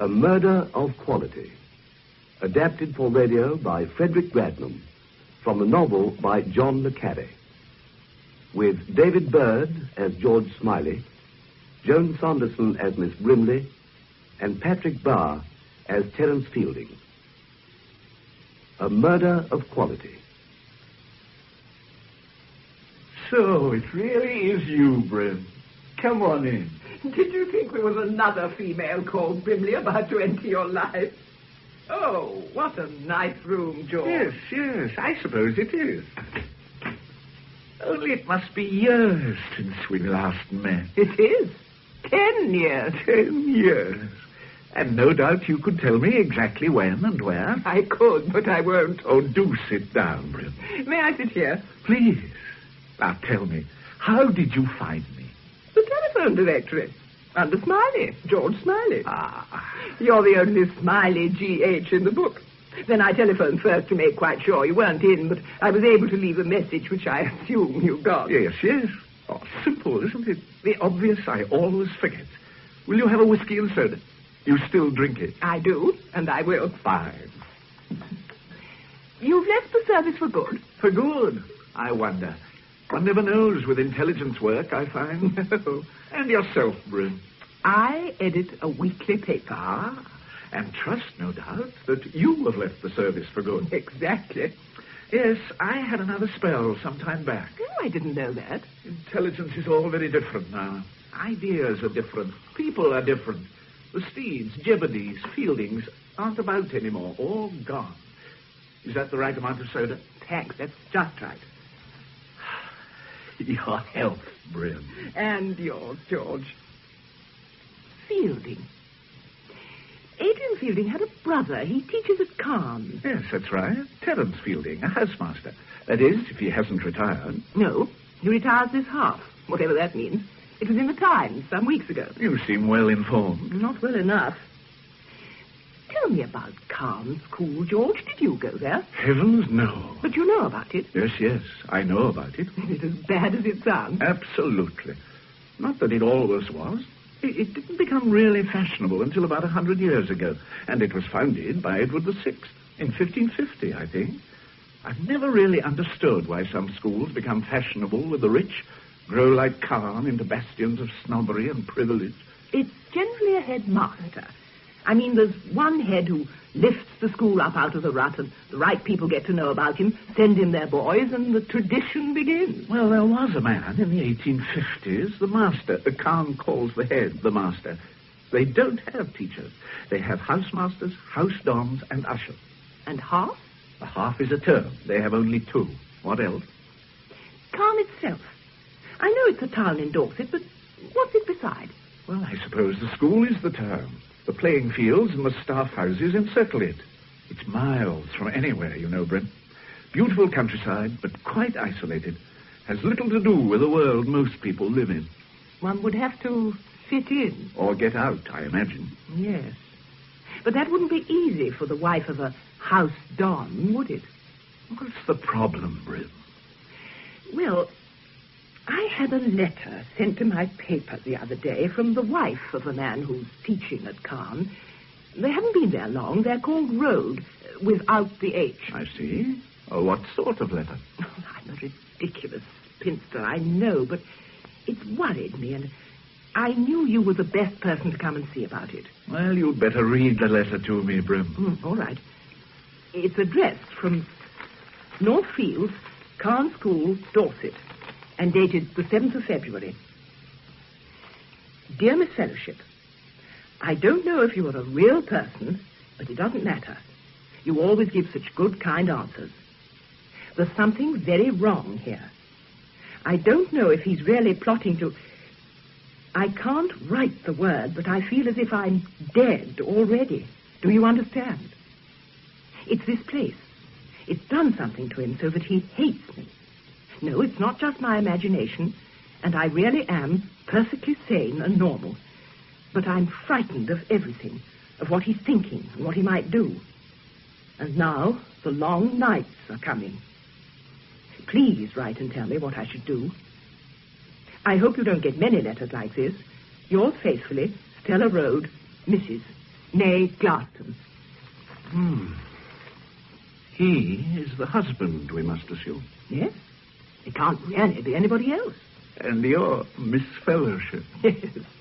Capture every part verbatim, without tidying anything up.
A Murder of Quality, adapted for radio by Frederick Bradnam, from the novel by John le Carre, with David Bird as George Smiley, Joan Sanderson as Miss Brimley, and Patrick Barr as Terence Fielding. A Murder of Quality. So, it really is you, Brim. Come on in. Did you think there was another female called Brimley about to enter your life? Oh, what a nice room, George. Yes, yes, I suppose it is. Only it must be years since we last met. It is. Ten years. Ten years. And no doubt you could tell me exactly when and where. I could, but I won't. Oh, do sit down, Brim. May I sit here? Please. Now tell me, how did you find me? The telephone directory. Under Smiley. George Smiley. Ah. You're the only Smiley G H in the book. Then I telephoned first to make quite sure you weren't in, but I was able to leave a message which I assume you got. Yes, yes. Oh, simple, isn't it? The obvious I always forget. Will you have a whiskey and soda? You still drink it? I do, and I will. Fine. You've left the service for good? For good? I wonder. One never knows with intelligence work, I find. No. And yourself, Brim. I edit a weekly paper. Ah, and trust, no doubt, that you have left the service for good. Exactly. Yes, I had another spell some time back. Oh, I didn't know that. Intelligence is all very different now. Ideas are different. People are different. The Steeds, Jebedies, Fieldings aren't about anymore. All gone. Is that the right amount of soda? Thanks, that's just right. Your health, Brim. And yours, George. Fielding. Adrian Fielding had a brother. He teaches at Cairns. Yes, that's right. Terence Fielding, a housemaster. That is, if he hasn't retired. No, he retires this half, whatever that means. It was in the Times some weeks ago. You seem well informed. Not well enough. Tell me about Cairns School, George. Did you go there? Heavens, no. But you know about it. Yes, yes, I know about it. Is it as bad as it sounds? Absolutely. Not that it always was. It, it didn't become really fashionable until about a hundred years ago, and it was founded by Edward the Sixth in fifteen fifty, I think. I've never really understood why some schools become fashionable with the rich, grow like Cairn into bastions of snobbery and privilege. It's generally a headmaster. I mean, there's one head who lifts the school up out of the rut, and the right people get to know about him, send in their boys, and the tradition begins. Well, there was a man in the eighteen fifties, the master. The Cairn calls the head the master. They don't have teachers. They have housemasters, house dons, and ushers. And half? A half is a term. They have only two. What else? Cairn itself. I know it's a town in Dorset, but what's it beside? Well, I suppose the school is the town. The playing fields and the staff houses encircle it. It's miles from anywhere, you know, Brim. Beautiful countryside, but quite isolated. Has little to do with the world most people live in. One would have to fit in. Or get out, I imagine. Yes. But that wouldn't be easy for the wife of a house don, would it? What's the problem, Brim? Well, I had a letter sent to my paper the other day from the wife of a man who's teaching at Cairn. They haven't been there long. They're called Road, without the H. I see. Oh, what sort of letter? Oh, I'm a ridiculous spinster, I know, but it's worried me, and I knew you were the best person to come and see about it. Well, you'd better read the letter to me, Brim. Mm, all right. It's addressed from North Fields, Cairn School, Dorset, and dated the seventh of February. Dear Miss Fellowship, I don't know if you are a real person, but it doesn't matter. You always give such good, kind answers. There's something very wrong here. I don't know if he's really plotting to... I can't write the word, but I feel as if I'm dead already. Do you understand? It's this place. It's done something to him so that he hates me. No, it's not just my imagination, and I really am perfectly sane and normal. But I'm frightened of everything, of what he's thinking and what he might do. And now the long nights are coming. Please write and tell me what I should do. I hope you don't get many letters like this. Yours faithfully, Stella Road, Missus Nay, Glaston. Hmm. He is the husband, we must assume. Yes? It can't really be anybody else. And you're Miss Fellowship. Yes.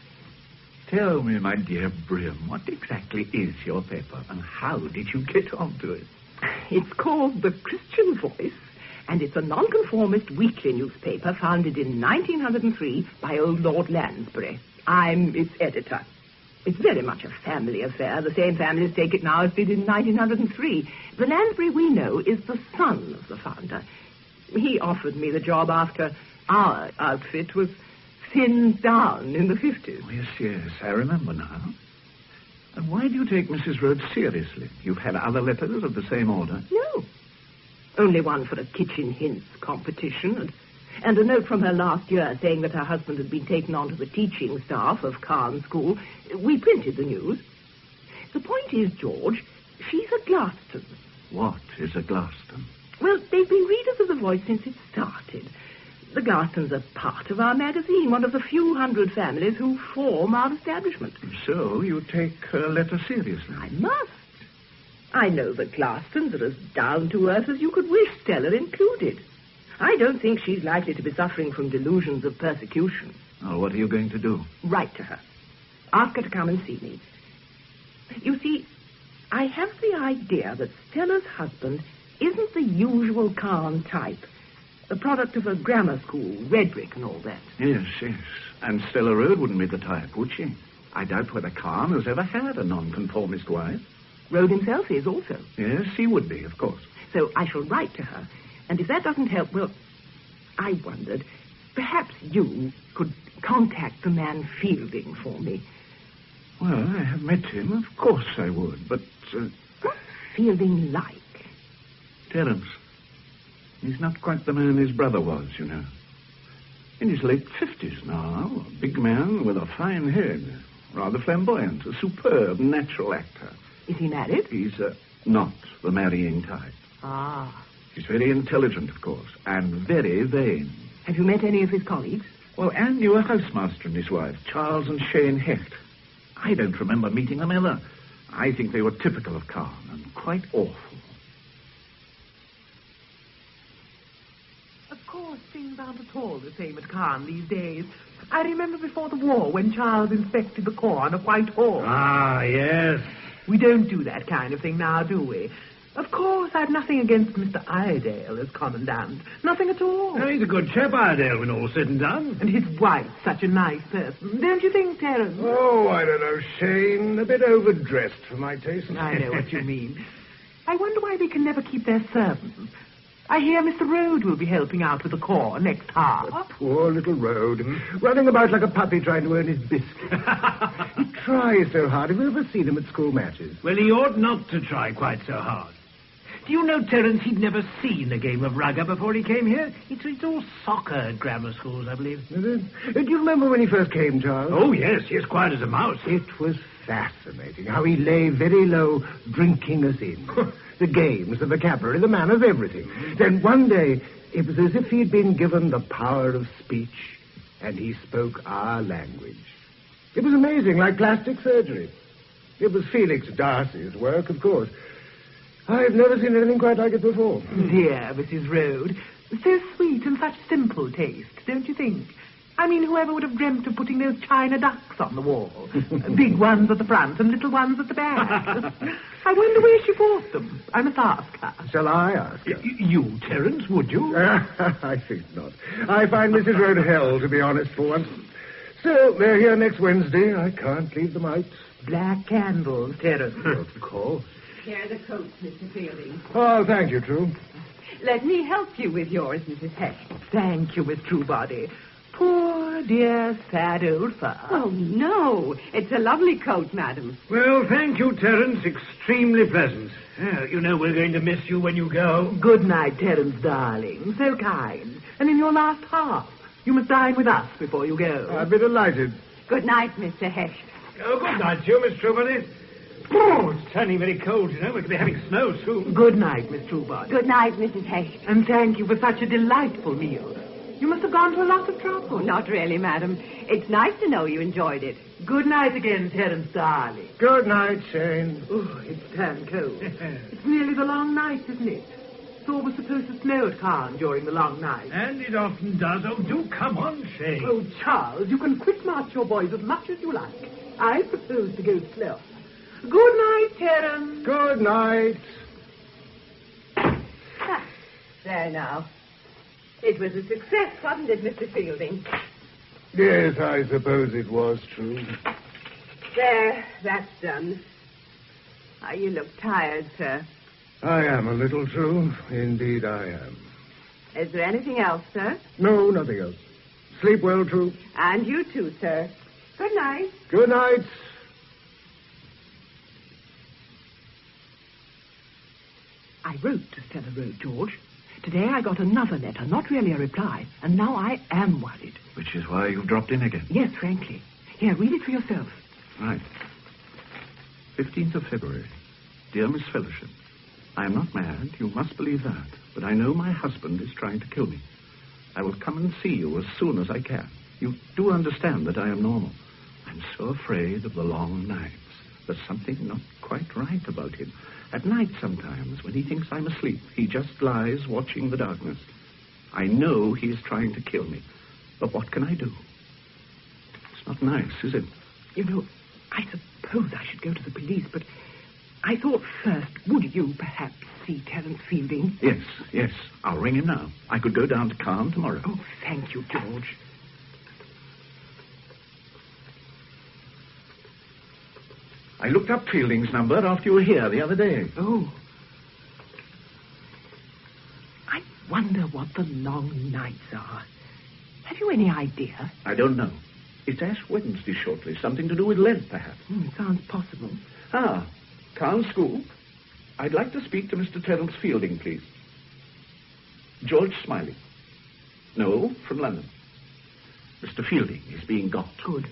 Tell me, my dear Brim, what exactly is your paper, and how did you get onto it? It's called The Christian Voice, and it's a nonconformist weekly newspaper founded in nineteen oh three by old Lord Lansbury. I'm its editor. It's very much a family affair. The same families take it now as did in nineteen oh three. The Lansbury we know is the son of the founder. He offered me the job after our outfit was thinned down in the fifties. Oh, yes, yes, I remember now. And why do you take Missus Rhodes seriously? You've had other letters of the same order? No. Only one for a kitchen hints competition, and, and a note from her last year saying that her husband had been taken on to the teaching staff of Cairn School. We printed the news. The point is, George, she's a Glaston. What is a Glaston? Well, they've been readers of The Voice since it started. The Glastons are part of our magazine, one of the few hundred families who form our establishment. So you take her letter seriously? I must. I know the Glastons are as down-to-earth as you could wish, Stella included. I don't think she's likely to be suffering from delusions of persecution. Oh, what are you going to do? Write to her. Ask her to come and see me. You see, I have the idea that Stella's husband isn't the usual Cairn type. The product of a grammar school, red brick and all that. Yes, yes. And Stella Road wouldn't be the type, would she? I doubt whether Cairn has ever had a nonconformist wife. Road himself is also. Yes, he would be, of course. So I shall write to her. And if that doesn't help, well, I wondered, perhaps you could contact the man Fielding for me. Well, I have met him. Of course I would, but... Uh... What's Fielding like? Terence. He's not quite the man his brother was, you know. In his late fifties now, a big man with a fine head, rather flamboyant, a superb natural actor. Is he married? He's uh, not the marrying type. Ah. He's very intelligent, of course, and very vain. Have you met any of his colleagues? Well, Anne knew a housemaster and his wife, Charles and Shane Hecht. I don't remember meeting them ever. I think they were typical of Cairn and quite awful. Of course, things aren't at all the same at Cairn these days. I remember before the war when Charles inspected the corn of Whitehall. Ah, yes. We don't do that kind of thing now, do we? Of course, I've nothing against Mister Iredale as commandant. Nothing at all. No, he's a good chap, Iredale, when all's said and done. And his wife's such a nice person. Don't you think, Terence? Oh, I don't know, Shane. A bit overdressed for my taste. I know what you mean. I wonder why they can never keep their servants. I hear Mister Rhodes will be helping out with the corps next half. Oh, poor little Rhodes, running about like a puppy trying to earn his biscuit. He tries so hard. Have you ever seen him at school matches? Well, he ought not to try quite so hard. Do you know, Terence, he'd never seen a game of rugger before he came here? It's, it's all soccer at grammar schools, I believe. Is it? Do you remember when he first came, Charles? Oh, yes, he's quiet as a mouse. It was fascinating how he lay very low, drinking us in. The games, the vocabulary, the manners, everything. Then one day, it was as if he'd been given the power of speech, and he spoke our language. It was amazing, like plastic surgery. It was Felix Darcy's work, of course. I've never seen anything quite like it before. Dear Missus Rhodes. So sweet and such simple taste, don't you think? I mean, whoever would have dreamt of putting those china ducks on the wall? Big ones at the front and little ones at the back. I wonder where she bought them. I must ask her. Shall I ask her? Y- you, Terence, would you? I think not. I find Missus Rhodes hell, to be honest, for once. Still, they're here next Wednesday. I can't leave them out. Black candles, Terence. Of course. Here are the coats, Mister Fielding. Oh, thank you, True. Let me help you with yours, Missus Hecht. Thank you, Miss Truebody. Poor, dear, sad old fur. Oh, no. It's a lovely coat, madam. Well, thank you, Terence. Extremely pleasant. Uh, you know we're going to miss you when you go. Good night, Terence, darling. So kind. And in your last half, you must dine with us before you go. I'd be delighted. Good night, Mister Hecht. Oh, good night to you, Miss Truebody. Oh, it's turning very cold, you know. We're going to be having snow soon. Good night, Miss Truebody. Good night, Missus Hecht. And thank you for such a delightful meal. You must have gone to a lot of trouble. Oh, not really, madam. It's nice to know you enjoyed it. Good night again, Terence darling. Good night, Shane. Oh, it's turned cold. It's nearly the long night, isn't it? It's always supposed to snow at Caen during the long night. And it often does. Oh, do come on, Shane. Oh, Charles, you can quick march your boys as much as you like. I propose to go slower. Good night, Terence. Good night. Ah, there now. It was a success, wasn't it, Mister Fielding? Yes, I suppose it was true. There, that's done. Ah, you look tired, sir. I am a little true. Indeed, I am. Is there anything else, sir? No, nothing else. Sleep well, True. And you too, sir. Good night. Good night. I wrote to Stella Road, George. Today I got another letter, not really a reply, and now I am worried. Which is why you've dropped in again. Yes, frankly. Here, read it for yourself. Right. fifteenth of February. Dear Miss Fellowship, I am not mad, you must believe that, but I know my husband is trying to kill me. I will come and see you as soon as I can. You do understand that I am normal. I'm so afraid of the long nights. There's something not quite right about him. At night sometimes, when he thinks I'm asleep, he just lies watching the darkness. I know he is trying to kill me, but what can I do? It's not nice, is it? You know, I suppose I should go to the police, but I thought first, would you perhaps see Terence Fielding? Yes, yes. I'll ring him now. I could go down to Caen tomorrow. Oh, thank you, George. I looked up Fielding's number after you were here the other day. Oh. I wonder what the long nights are. Have you any idea? I don't know. It's Ash Wednesday shortly. Something to do with Lent, perhaps. Hmm, sounds possible. Ah, Caen School. I'd like to speak to Mister Terence Fielding, please. George Smiley. No, from London. Mister Fielding is being got. Good.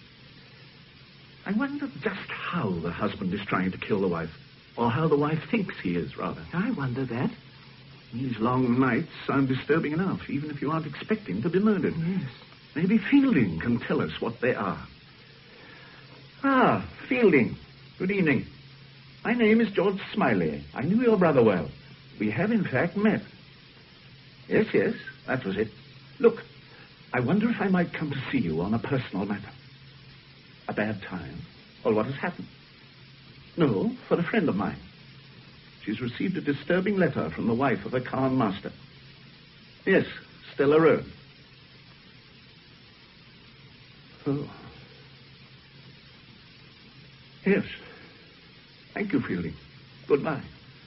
I wonder just how the husband is trying to kill the wife. Or how the wife thinks he is, rather. I wonder that. These long nights sound disturbing enough, even if you aren't expecting to be murdered. Yes. Maybe Fielding can tell us what they are. Ah, Fielding. Good evening. My name is George Smiley. I knew your brother well. We have, in fact, met. Yes, yes, that was it. Look, I wonder if I might come to see you on a personal matter. A bad time? Or what has happened? No, for a friend of mine. She's received a disturbing letter from the wife of a Caen master. Yes, Stella Road. Oh. Yes. Thank you, Fielding. Goodbye.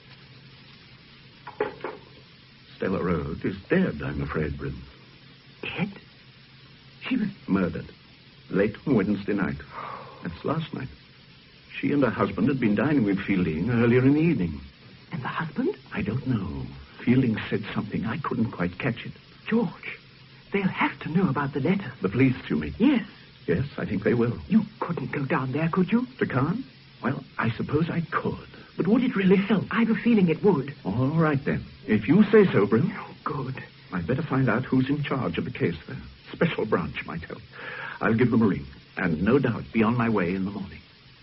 Stella Road is dead, I'm afraid, Bryn. Dead? She was... Murdered. Late on Wednesday night. That's last night. She and her husband had been dining with Fielding earlier in the evening. And the husband? I don't know. Fielding said something. I couldn't quite catch it. George, they'll have to know about the letter. The police, you mean? Yes. Yes, I think they will. You couldn't go down there, could you? To Caen? Well, I suppose I could. But would it really help? I've a feeling it would. All right, then. If you say so, Bryn. Oh, good. I'd better find out who's in charge of the case there. Special branch might help. I'll give them a ring. And no doubt be on my way in the morning.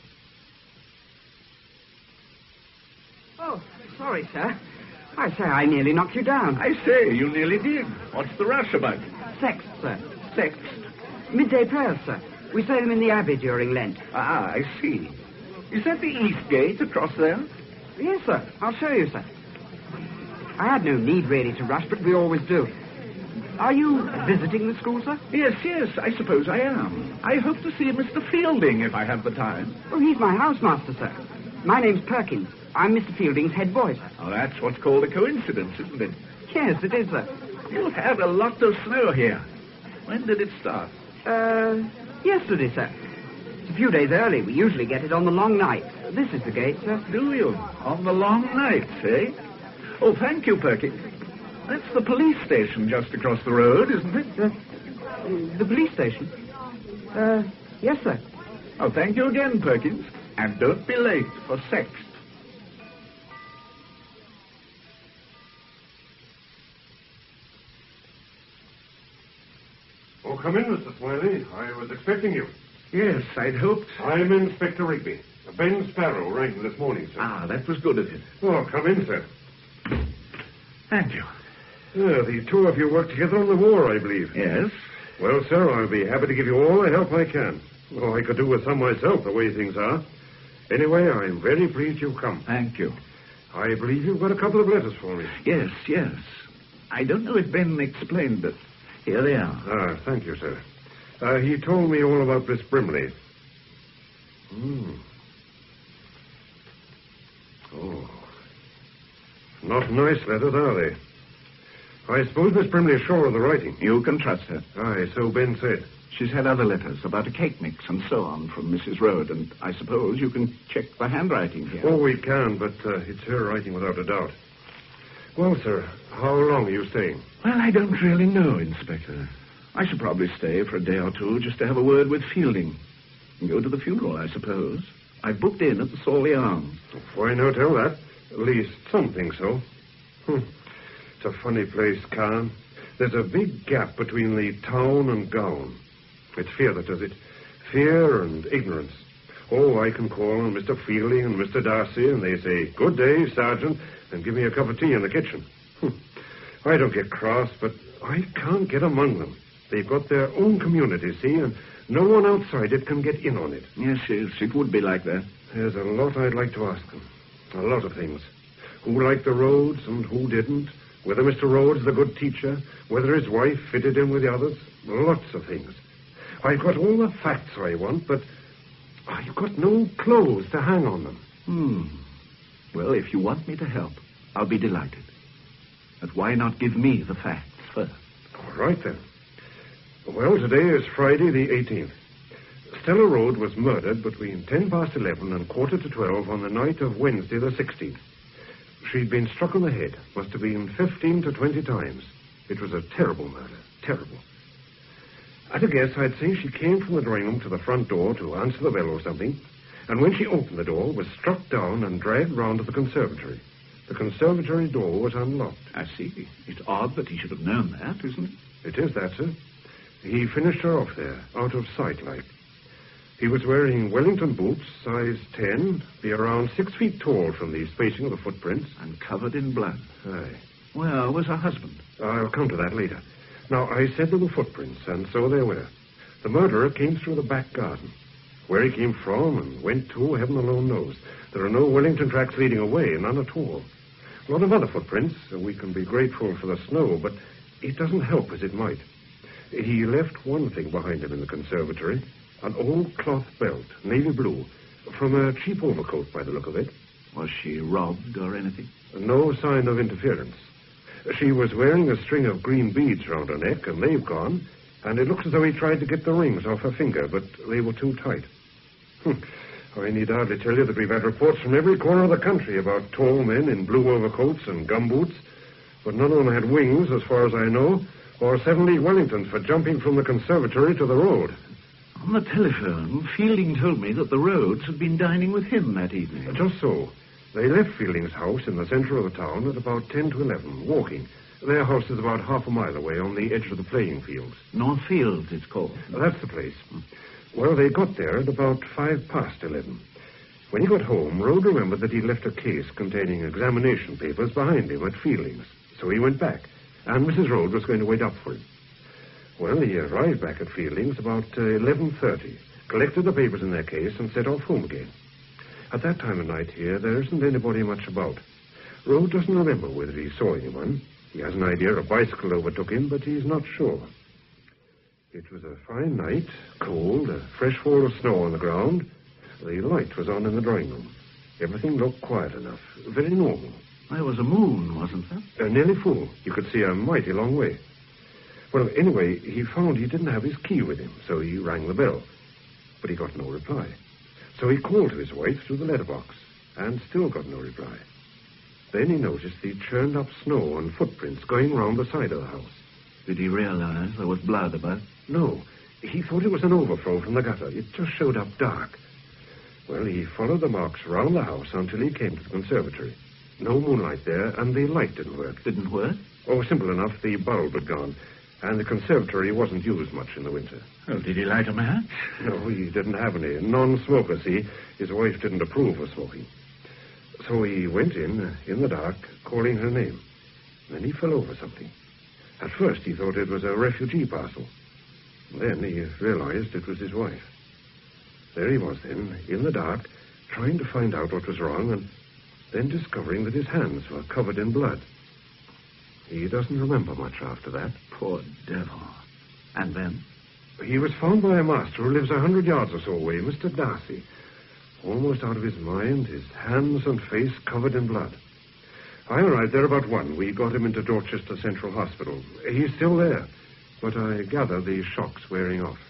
Oh, sorry, sir. I say, I nearly knocked you down. I say, you nearly did. What's the rush about? Sext, sir. Sext? Midday prayers, sir. We say them in the Abbey during Lent. Ah, I see. Is that the east gate across there? Yes, sir. I'll show you, sir. I had no need, really, to rush, but we always do. Are you visiting the school, sir? Yes, yes, I suppose I am. I hope to see Mister Fielding if I have the time. Oh, he's my housemaster, sir. My name's Perkins. I'm Mister Fielding's head boy, sir. Oh, that's what's called a coincidence, isn't it? Yes, it is, sir. You had a lot of snow here. When did it start? Uh, yesterday, sir. It's a few days early. We usually get it on the long night. This is the gate, sir. Do you? On the long nights, eh? Oh, thank you, Perkins. That's the police station just across the road, isn't it? Uh, the police station? Uh, yes, sir. Oh, thank you again, Perkins. And don't be late for sex. come in, Mister Smiley. I was expecting you. Yes, I'd hoped. I'm Inspector Rigby. Ben Sparrow rang this morning, sir. Ah, that was good of him. Oh, come in, sir. Thank you. Yeah, the two of you work together on the war, I believe. Yes? Well, sir, I'll be happy to give you all the help I can. Oh, I could do with some myself, the way things are. Anyway, I'm very pleased you've come. Thank you. I believe you've got a couple of letters for me. Yes, yes. I don't know if Ben explained, but here they are. Ah, thank you, sir. Uh, he told me all about Miss Brimley. Hmm. Oh. Not nice letters, are they? I suppose Miss Brimley is sure of the writing. You can trust her. Aye, so Ben said. She's had other letters about a cake mix and so on from Missus Rhodes, and I suppose you can check the handwriting here. Oh, we can, but uh, it's her writing without a doubt. Well, sir, how long are you staying? Well, I don't really know, Inspector. I should probably stay for a day or two just to have a word with Fielding. And go to the funeral, I suppose. I booked in at the Sawley Arms. Why not tell that? At least some think so. Hmm. It's a funny place, Khan. There's a big gap between the town and gown. It's fear that does it. Fear and ignorance. Oh, I can call on Mister Fielding and Mister Darcy, and they say, "Good day, Sergeant," and give me a cup of tea in the kitchen. Hmm. I don't get cross, but I can't get among them. They've got their own community, see, and no one outside it can get in on it. Yes, yes, it would be like that. There's a lot I'd like to ask them. A lot of things. Who liked the Rhodes and who didn't. Whether Mister Rhodes, the good teacher, whether his wife fitted in with the others. Lots of things. I've got all the facts I want, but I've got no clothes to hang on them. Hmm. Well, if you want me to help, I'll be delighted. But why not give me the facts first? All right, then. Well, today is Friday the eighteenth. Stella Rhodes was murdered between ten past eleven and quarter to twelve on the night of Wednesday the sixteenth. She'd been struck on the head. Must have been fifteen to twenty times. It was a terrible murder. Terrible. At a guess, I'd say she came from the drawing room to the front door to answer the bell or something, and when she opened the door, was struck down and dragged round to the conservatory. The conservatory door was unlocked. I see. It's odd that he should have known that, isn't it? It is that, sir. He finished her off there, out of sight, like. He was wearing Wellington boots, size ten, be around six feet tall from the spacing of the footprints. And covered in blood. Aye. Well, was her husband? I'll come to that later. Now, I said there were footprints, and so there were. The murderer came through the back garden. Where he came from and went to, heaven alone knows. There are no Wellington tracks leading away, none at all. A lot of other footprints. We can be grateful for the snow, but it doesn't help as it might. He left one thing behind him in the conservatory, an old cloth belt, navy blue, from a cheap overcoat by the look of it. Was she robbed or anything? No sign of interference. She was wearing a string of green beads round her neck, and they've gone, and it looks as though he tried to get the rings off her finger, but they were too tight. Hm. I need hardly tell you that we've had reports from every corner of the country about tall men in blue overcoats and gumboots, but none of them had wings, as far as I know, or seven-league Wellingtons for jumping from the conservatory to the road. On the telephone, Fielding told me that the Rhodes had been dining with him that evening. Just so. They left Fielding's house in the center of the town at about ten to eleven, walking. Their house is about half a mile away on the edge of the playing fields. North Fields, it's called. That's the place. Well, they got there at about five past eleven. When he got home, Rhodes remembered that he'd left a case containing examination papers behind him at Fielding's. So he went back, and Missus Rhodes was going to wait up for him. Well, he arrived back at Fielding's about uh, eleven thirty, collected the papers in their case, and set off home again. At that time of night here, there isn't anybody much about. Rhodes doesn't remember whether he saw anyone. He has an idea a bicycle overtook him, but he's not sure. It was a fine night, cold, a fresh fall of snow on the ground. The light was on in the drawing room. Everything looked quiet enough, very normal. There was a moon, wasn't there? Uh, nearly full. You could see a mighty long way. Well, anyway, he found he didn't have his key with him, so he rang the bell. But he got no reply. So he called to his wife through the letterbox, and still got no reply. Then he noticed the churned up snow and footprints going round the side of the house. Did he realize there was blood about? No. He thought it was an overflow from the gutter. It just showed up dark. Well, he followed the marks round the house until he came to the conservatory. No moonlight there, and the light didn't work. Didn't work? Oh, simple enough. The bulb had gone. and the conservatory wasn't used much in the winter. Well, did he light a match? No, he didn't have any. Non-smoker, see. His wife didn't approve of smoking. So he went in, uh, in the dark, calling her name. Then he fell over something. At first he thought it was a refugee parcel. Then he realized it was his wife. There he was then, in the dark, trying to find out what was wrong, and then discovering that his hands were covered in blood. He doesn't remember much after that. Poor devil. And then? He was found by a master who lives a hundred yards or so away, Mister Darcy. Almost out of his mind, his hands and face covered in blood. I arrived there about one. We got him into Dorchester Central Hospital. He's still there, but I gather the shock's wearing off.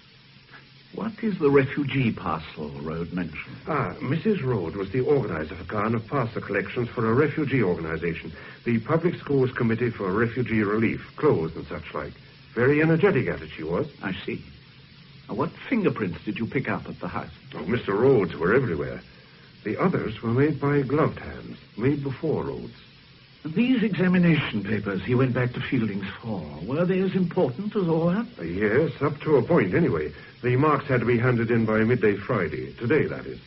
What is the refugee parcel Rhodes mentioned? Ah, Missus Rhodes was the organizer for Khan of parcel collections for a refugee organization, the Public Schools Committee for Refugee Relief, clothes and such like. Very energetic at it, she was. I see. Now, what fingerprints did you pick up at the house? Oh, Mister Rhodes were everywhere. The others were made by gloved hands, made before Rhodes. These examination papers he went back to Fielding's for, were they as important as all that? Uh, yes, up to a point, anyway. The marks had to be handed in by midday Friday. Today, that is.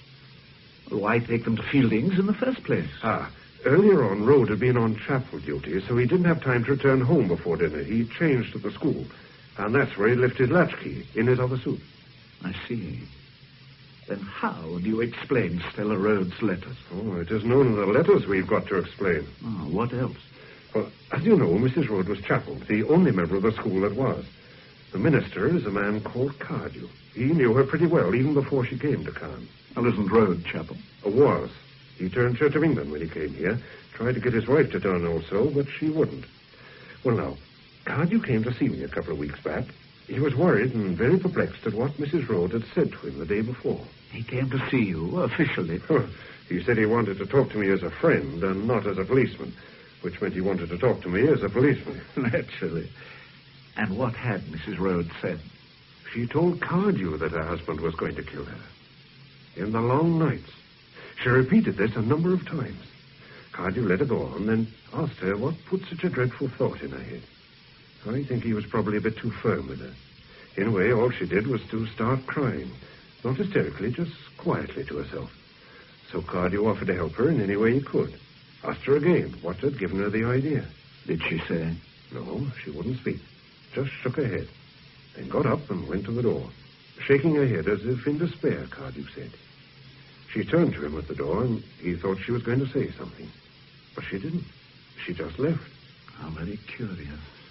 Why take them to Fielding's in the first place? Ah, earlier on, Rhodes had been on chapel duty, so he didn't have time to return home before dinner. He changed at the school, and that's where he left his latchkey, in his other suit. I see. Then how do you explain Stella Rhodes' letters? Oh, it is known in the letters we've got to explain. Oh, what else? Well, as you know, Missus Rhodes was chapel, the only member of the school that was. The minister is a man called Cardew. He knew her pretty well, even before she came to Caen. Well, isn't Rhodes chapel? Uh, was. He turned Church of England when he came here. Tried to get his wife to turn also, but she wouldn't. Well, now, Cardew came to see me a couple of weeks back. He was worried and very perplexed at what Missus Rhodes had said to him the day before. He came to see you, officially? He said he wanted to talk to me as a friend and not as a policeman, which meant he wanted to talk to me as a policeman. Naturally. And what had Missus Rhodes said? She told Cardew that her husband was going to kill her. In the long nights. She repeated this a number of times. Cardew let her go on, then asked her what put such a dreadful thought in her head. I think he was probably a bit too firm with her. In a way, all she did was to start crying. Not hysterically, just quietly to herself. So Cardew offered to help her in any way he could. Asked her again what had given her the idea. Did she say? No, she wouldn't speak. Just shook her head. Then got up and went to the door. Shaking her head as if in despair, Cardew said. She turned to him at the door, and he thought she was going to say something. But she didn't. She just left. How very curious.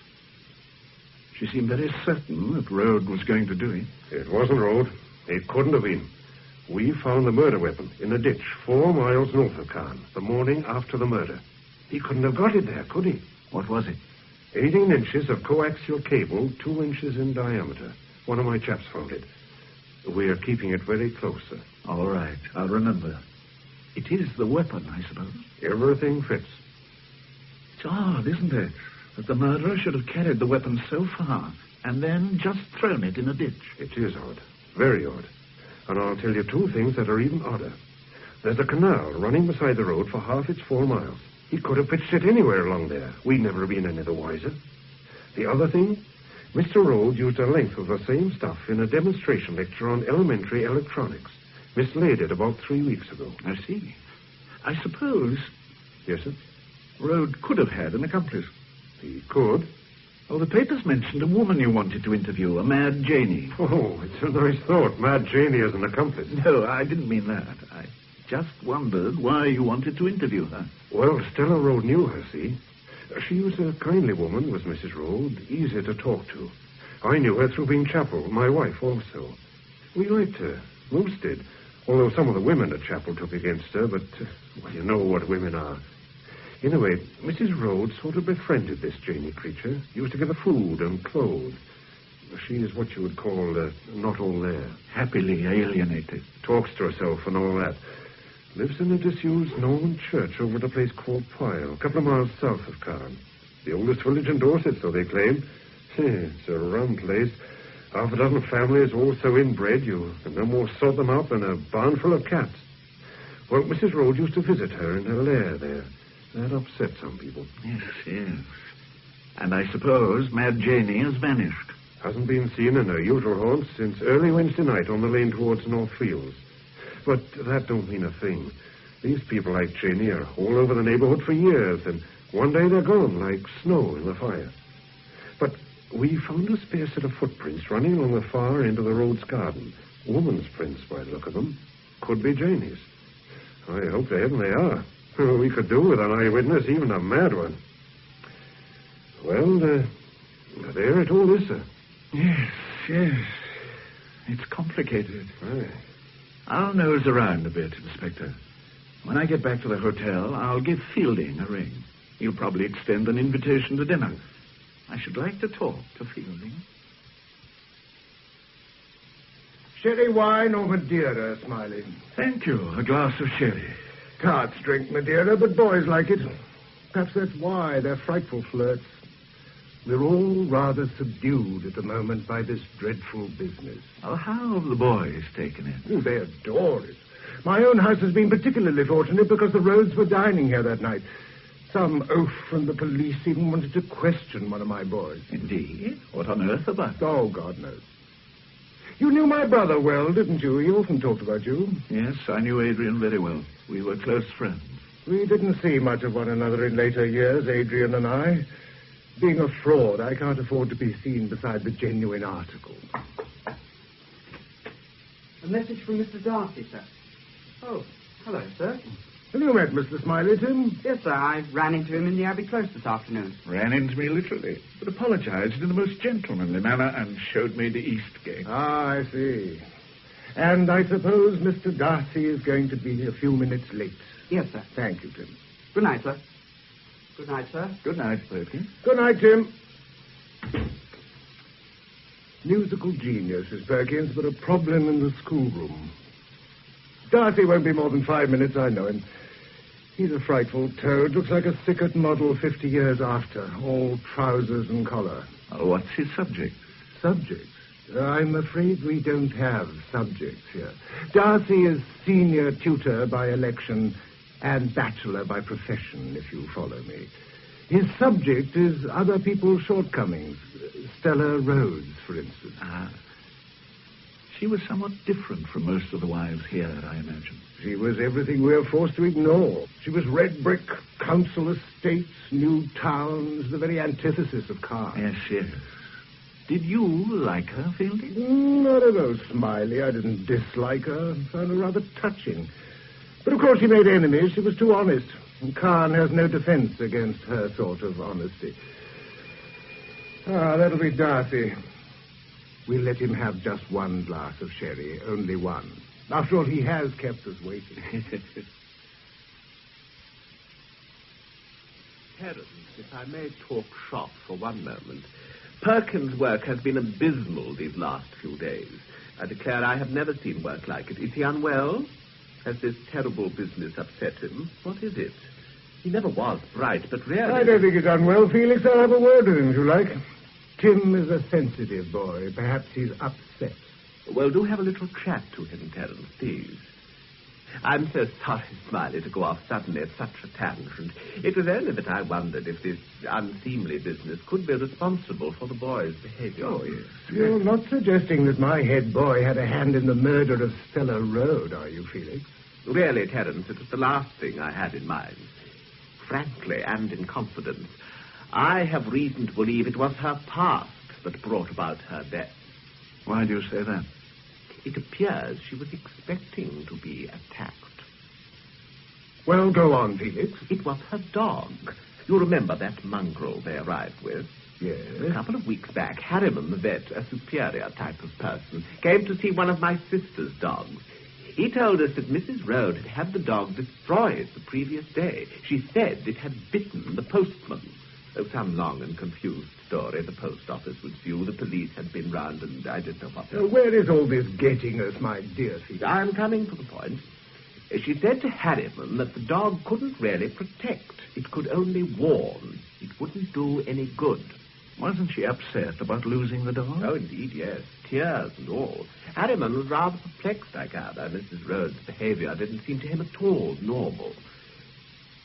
She seemed very certain that Rhodes was going to do it. It wasn't Rhodes. It couldn't have been. We found the murder weapon in a ditch four miles north of Caen the morning after the murder. He couldn't have got it there, could he? What was it? Eighteen inches of coaxial cable, two inches in diameter. One of my chaps found it. We're keeping it very close, sir. All right, I'll remember. It is the weapon, I suppose. Everything fits. It's odd, isn't it, that the murderer should have carried the weapon so far and then just thrown it in a ditch. It is odd. Very odd. And I'll tell you two things that are even odder. There's a canal running beside the road for half its four miles. He could have pitched it anywhere along there. We'd never have been any the wiser. The other thing, Mister Rhodes used a length of the same stuff in a demonstration lecture on elementary electronics. Mislaid it about three weeks ago. I see. I suppose... Yes, sir? Rhodes could have had an accomplice. He could. Oh, the papers mentioned a woman you wanted to interview, a Mad Janie. Oh, it's a nice thought. Mad Janie as an accomplice. No, I didn't mean that. I just wondered why you wanted to interview her. Well, Stella Rhodes knew her, see. She was a kindly woman, was Missus Rhodes, easy to talk to. I knew her through being chapel, my wife also. We liked her. Most did. Although some of the women at chapel took against her, but, uh, well, you know what women are. Anyway, Missus Rhodes sort of befriended this Janie creature. Used to give her food and clothes. She is what you would call uh, not all there. Happily alienated. Talks to herself and all that. Lives in a disused Norman church over at a place called Pyle, a couple of miles south of Caen. The oldest village in Dorset, so they claim. It's a rum place. Half a dozen families, all so inbred, you can no more sort them out than a barn full of cats. Well, Missus Rhodes used to visit her in her lair there. That upset some people. Yes, yes. And I suppose Mad Janie has vanished. Hasn't been seen in her usual haunts since early Wednesday night on the lane towards North Fields. But that don't mean a thing. These people like Janie are all over the neighborhood for years, and one day they're gone like snow in the fire. But we found a spare set of footprints running along the far end of the road's garden. Woman's prints, by the look of them. Could be Janie's. I hope they and they are. We could do with an eyewitness, even a mad one. Well, uh, there it all is, sir. Yes, yes. It's complicated. Aye. I'll nose around a bit, Inspector. When I get back to the hotel, I'll give Fielding a ring. He'll probably extend an invitation to dinner. I should like to talk to Fielding. Sherry wine or Madeira, Smiley? Thank you. A glass of sherry. Tarts drink Madeira, but boys like it. Perhaps that's why they're frightful flirts. We're all rather subdued at the moment by this dreadful business. Oh, how have the boys taken it? Oh, they adore it. My own house has been particularly fortunate because the Rhodes were dining here that night. Some oaf from the police even wanted to question one of my boys. Indeed? What on earth about? Oh, God knows. You knew my brother well, didn't you? He often talked about you. Yes, I knew Adrian very well. We were close friends. We didn't see much of one another in later years, Adrian and I. Being a fraud, I can't afford to be seen beside the genuine article. A message from Mister Darcy, sir. Oh, hello, sir. Have you met Mister Smiley, Tim? Yes, sir. I ran into him in the Abbey Close this afternoon. Ran into me literally, but apologized in the most gentlemanly manner and showed me the East Gate. Ah, I see. And I suppose Mister Darcy is going to be a few minutes late. Yes, sir. Thank you, Tim. Good night, sir. Good night, sir. Good night, Perkins. Good night, Tim. Musical genius is Perkins, but a problem in the schoolroom. Darcy won't be more than five minutes, I know him. He's a frightful toad. Looks like a Sickert model fifty years after. All trousers and collar. Oh, what's his subject? Subjects? I'm afraid we don't have subjects here. Darcy is senior tutor by election and bachelor by profession, if you follow me. His subject is other people's shortcomings. Stella Rhodes, for instance. Ah. She was somewhat different from most of the wives here, I imagine. She was everything we are forced to ignore. She was red brick, council estates, new towns, the very antithesis of Carr. Yes, yes. Did you like her, Fielding? Mm, I don't know, Smiley. I didn't dislike her. I found her rather touching. But of course she made enemies. She was too honest. And Khan has no defense against her sort of honesty. Ah, that'll be Darcy. We'll let him have just one glass of sherry. Only one. After all, he has kept us waiting. Terence, if I may talk shop for one moment. Perkins' work has been abysmal these last few days. I declare I have never seen work like it. Is he unwell? Has this terrible business upset him? What is it? He never was bright, but really... I don't think he's unwell, Felix. I'll have a word with him, if you like. Tim is a sensitive boy. Perhaps he's upset. Well, do have a little chat to him, Terence, please. I'm so sorry, Smiley, to go off suddenly at such a tangent. It was only that I wondered if this unseemly business could be responsible for the boy's behavior. Oh, yes. You're not suggesting that my head boy had a hand in the murder of Stella Rhodes, are you, Felix? Really, Terence, it was the last thing I had in mind. Frankly, and in confidence, I have reason to believe it was her past that brought about her death. Why do you say that? It appears she was expecting to be attacked. Well, go on, Felix. It was her dog. You remember that mongrel they arrived with? Yes. A couple of weeks back, Harriman, the vet, a superior type of person, came to see one of my sister's dogs. He told us that Missus Rhodes had had the dog destroyed the previous day. She said it had bitten the postman. Oh, some long and confused story. The post office was due. The police had been round, and I didn't know what else. Uh, where is all this getting us, my dear Felix? I'm coming to the point. She said to Harriman that the dog couldn't really protect. It could only warn. It wouldn't do any good. Wasn't she upset about losing the dog? Oh, indeed, yes. Tears and all. Harriman was rather perplexed, I gather. Missus Rhodes' behavior didn't seem to him at all normal.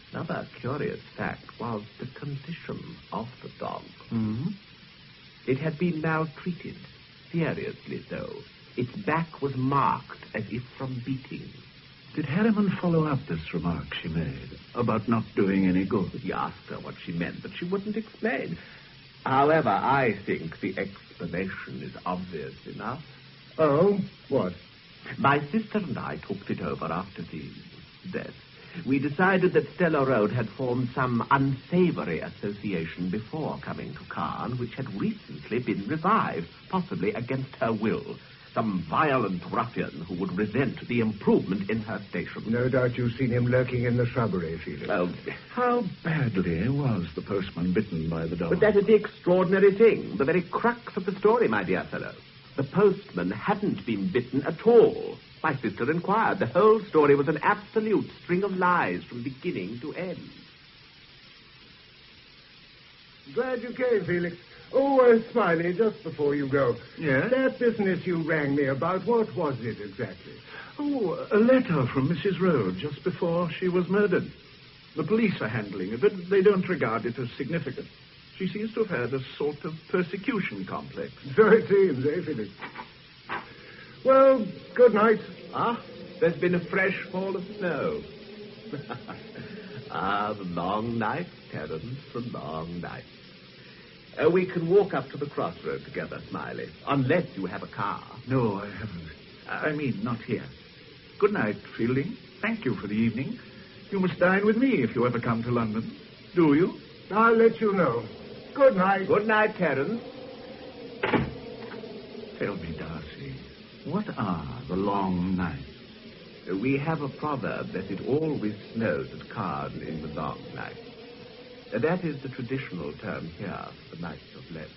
Another curious fact was the condition of the dog. Hmm? It had been maltreated, seriously so. Its back was marked as if from beating. Did Harriman follow up this remark she made about not doing any good? He asked her what she meant, but she wouldn't explain. However, I think the explanation is obvious enough. Oh, what? My sister and I talked it over after the death. We decided that Stella Road had formed some unsavory association before coming to Caen, which had recently been revived, possibly against her will. Some violent ruffian who would resent the improvement in her station. No doubt you've seen him lurking in the shrubbery, Felix. Well, How badly was the postman bitten by the dog? but that is the extraordinary thing, the very crux of the story, my dear fellow. The postman hadn't been bitten at all. My sister inquired. The whole story was an absolute string of lies from beginning to end. Glad you came, Felix. Oh, uh, Smiley, just before you go. Yes? That business you rang me about, what was it exactly? Oh, a letter from Missus Rhodes just before she was murdered. The police are handling it, but they don't regard it as significant. She seems to have had a sort of persecution complex. So it seems, eh, Felix? Well, good night. Ah, there's been a fresh fall of snow. ah, the long night, Terence, the long night. Uh, we can walk up to the crossroad together, Smiley, unless you have a car. No, I haven't. I mean, not here. Good night, Fielding. Thank you for the evening. You must dine with me if you ever come to London. Do you? I'll let you know. Good night. Good night, Terence. Tell me, Darcy, what are the long nights? Uh, we have a proverb that it always snows at Caen in the long night. Uh, that is the traditional term here for the nights of Lent.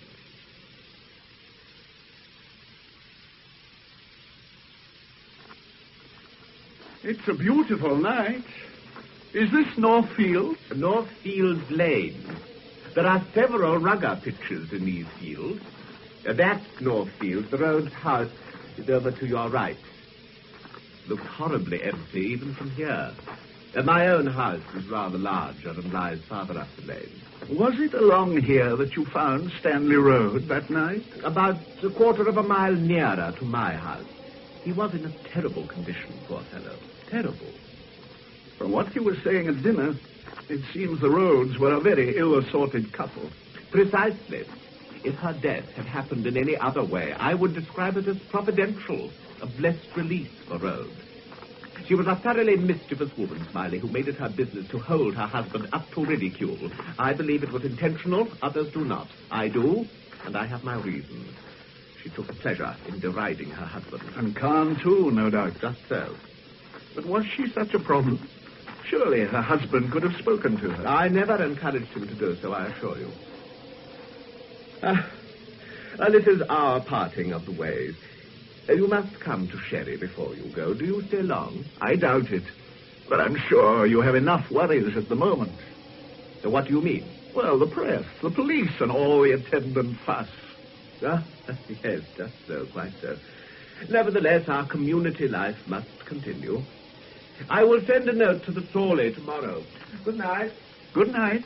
It's a beautiful night. Is this Northfield? Northfields Lane. There are several rugger pitches in these fields. Uh, that's Northfield. The Rhodes house is over to your right. Looks horribly empty even from here. Uh, my own house is rather larger and lies farther up the lane. Was it along here that you found Stanley Road that night? About a quarter of a mile nearer to my house. He was in a terrible condition, poor fellow. Terrible. From what you were saying at dinner, it seems the Rhodes were a very ill-assorted couple. Precisely. If her death had happened in any other way, I would describe it as providential, a blessed release for Rhodes. She was a thoroughly mischievous woman, Smiley, who made it her business to hold her husband up to ridicule. I believe it was intentional, others do not. I do, and I have my reasons. She took a pleasure in deriding her husband. And Khan, too, no doubt. Just so. But was she such a problem? Surely her husband could have spoken to her. I never encouraged him to do so, I assure you. Ah, uh, this is our parting of the ways. Uh, you must come to Sherry before you go. Do you stay long? I doubt it. But I'm sure you have enough worries at the moment. So what do you mean? Well, the press, the police, and all the attendant fuss. Ah, yes, just so, quite so. Nevertheless, our community life must continue. I will send a note to the Crawley tomorrow. Good night. Good night.